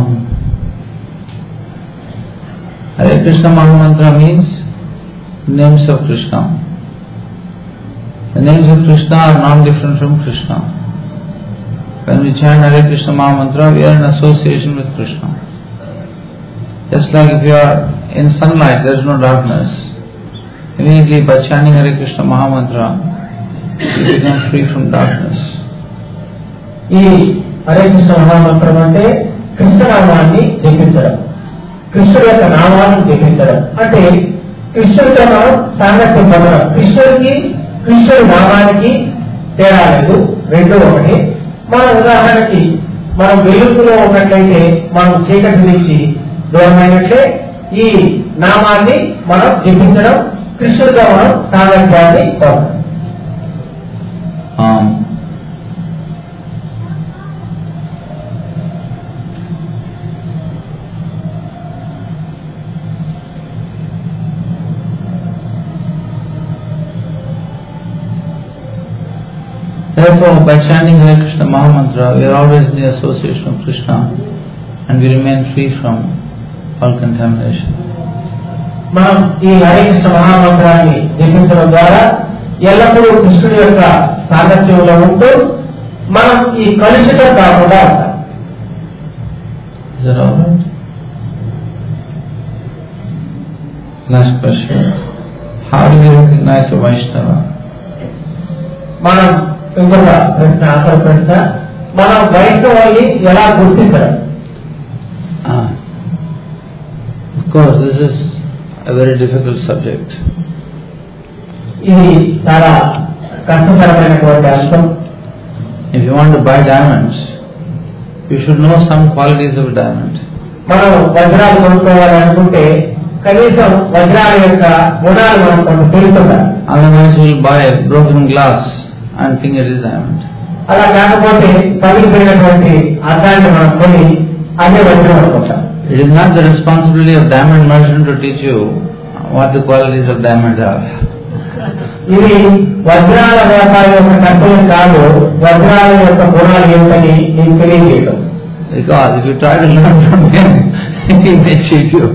Hare Krishna Mahamantra means names of Krishna. The names of Krishna are non-different from Krishna. When we chant Hare Krishna Mahamantra, we are in association with Krishna. Just like if you are in sunlight, there is no darkness. Immediately by chanting Hare Krishna Mahamantra, you become free from darkness. ఈ హరే కృష్ణ మహామంత్రం అంటే కృష్ణనామాన్ని జపించడం, కృష్ణుడి యొక్క నామాన్ని జపించడం అంటే కృష్ణుడితో మనం సాంగత్యం పొందడం. కృష్ణుడికి కృష్ణుడి నామానికి తేడా లేదు, రెండో ఒకటి. మన ఉదాహరణకి మనం వెలుగులో ఉన్నట్లయితే మనం చీకటి నుంచి దూరమైనట్లే ఈ నామాన్ని మనం జపించడం, కృష్ణుడితో మనం సాంగత్యాన్ని పొందడం. Um, Therefore, by chanting Hare Krishna Mahamantra, we are always in the association of Krishna and we remain free from all contamination. మనం ఈ హరే కృష్ణ మహామంత్రాన్ని జపించడం ద్వారా ఎల్లప్పుడూ కృష్ణుడి యొక్క సాంగత్యంలో ఉంటూ మనం ఈ కలుషితం కాకుండా ఉంటాం. Is that all right? Last question. How do we recognize a Vaishnava? మనం ఇంకొక ప్రశ్న, ఆఖరి ప్రశ్న, మనం వైష్ణవుల్ని ఎలా గుర్తించడం? Ah, of course, this is a very difficult subject. ఇది చాలా కష్టతరమైనటువంటి అంశం. If you want to buy diamonds, you should know some qualities of a diamond. మనం వజ్రాలు కొనుక్కోవాలి అనుకుంటే కనీసం వజ్రాల యొక్క గుణాలు మనం కొంత తెలుసుకుంటాం. Otherwise, you will buy a broken glass and think it is diamond. అలా కాకపోతే పగిలిపోయినటువంటి అర్థాన్ని మనం కొని అదే వజ్రం అనుకుంటాం. It is not the responsibility of diamond merchant to teach you what the qualities of diamonds are. ఇది వజ్రాల వ్యాపారం యొక్క కర్తవ్యం కాదు, వజ్రాల యొక్క గుణాలు ఏమిటని నీకు తెలియజేయడం. Because if you try to learn from him, he may cheat you.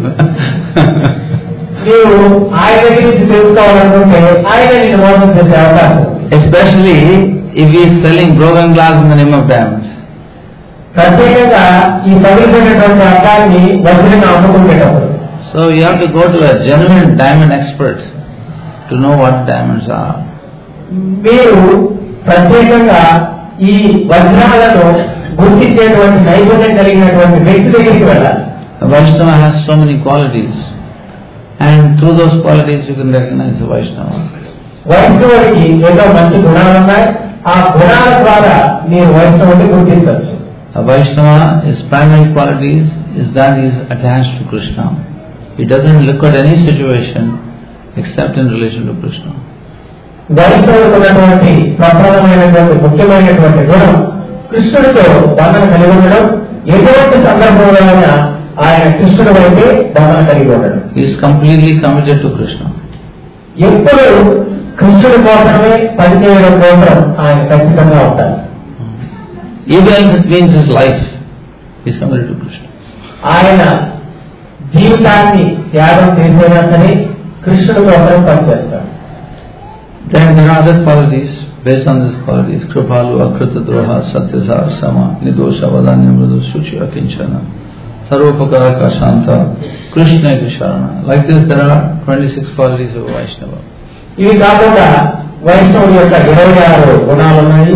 నీవు ఆయన దగ్గర నుంచి తెలుసుకోవాలనుకుంటే ఆయన నేను మోసం చేసే అవకాశం. Especially if he is selling broken glass in the name of diamonds. ప్రత్యేకంగా ఈ పగిలిపోయినటువంటి అర్థాన్ని వజ్రంగా అమ్ముకుంటేటప్పుడు. So you have to go to a genuine diamond expert to know what diamonds are. మీరు ప్రత్యేకంగా ఈ వజ్రాలను గుర్తించేటువంటి నైపుణ్యం కలిగినటువంటి వ్యక్తి దగ్గరికి వెళ్ళాలి. A Vaishnava has so many qualities, and through those qualities you can recognize a Vaishnava. వైష్ణవుడికి ఏదో మంచి గుణాలు ఉన్నాయి, ఆ గుణాల ద్వారా మీరు వైష్ణవుడిని గుర్తించవచ్చు. A Vaishnava, his primary qualities is that he is attached to Krishna. He doesn't look at any situation except in relation to Krishna. వైష్ణవులకు ఉన్నటువంటి ప్రధానమైనటువంటి ముఖ్యమైనటువంటి గుణం కృష్ణుడితో బంధన కలిగి ఉండడం. ఎటువంటి సందర్భంలోనైనా ఆయన కృష్ణుడు వైపే బంధన కలిగి ఉండడం. He is completely committed to Krishna. ఎప్పుడు కృష్ణుడి కోసమే పనిచేయడం కోసం ఆయన ఖచ్చితంగా ఉంటారు. Even if it means his life, he is committed to Krishna. ఆయన జీవితాన్ని త్యాగం చేసేనా సరే కృష్ణుడి కోసం పనిచేస్తాడు. Then there are other qualities based on these qualities: Kripalu, Akrita Droha, Satyasar, Sama, Nidosha, Vadanya, Mrudu, Suchi, Akinchana, Sarvopakaraka, Shanta, Krishna, Visharana. Like this, there are twenty-six qualities of Vaishnava. ఇవి కాకుండా వైష్ణవుడి యొక్క ఇరవై ఆరు గుణాలు ఉన్నాయి.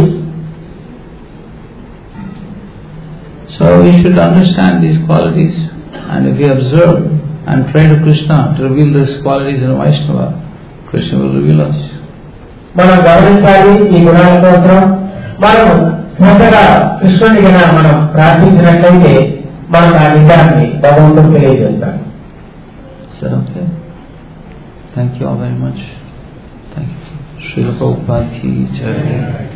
So we should understand these qualities, and if we observe and pray to Krishna to reveal these qualities in Vaishnava, Krishna will reveal us. మనం గమనించాలి ఈ గుణాల కోసం. మనం శ్రద్ధగా కృష్ణుడిగా మనం ప్రార్థించినట్లయితే మనం ఆ నిజాన్ని భగవంతుడు తెలియజేస్తాడు. So, okay. Thank you all very much. Thank you. Srila Prabhupada ki jai.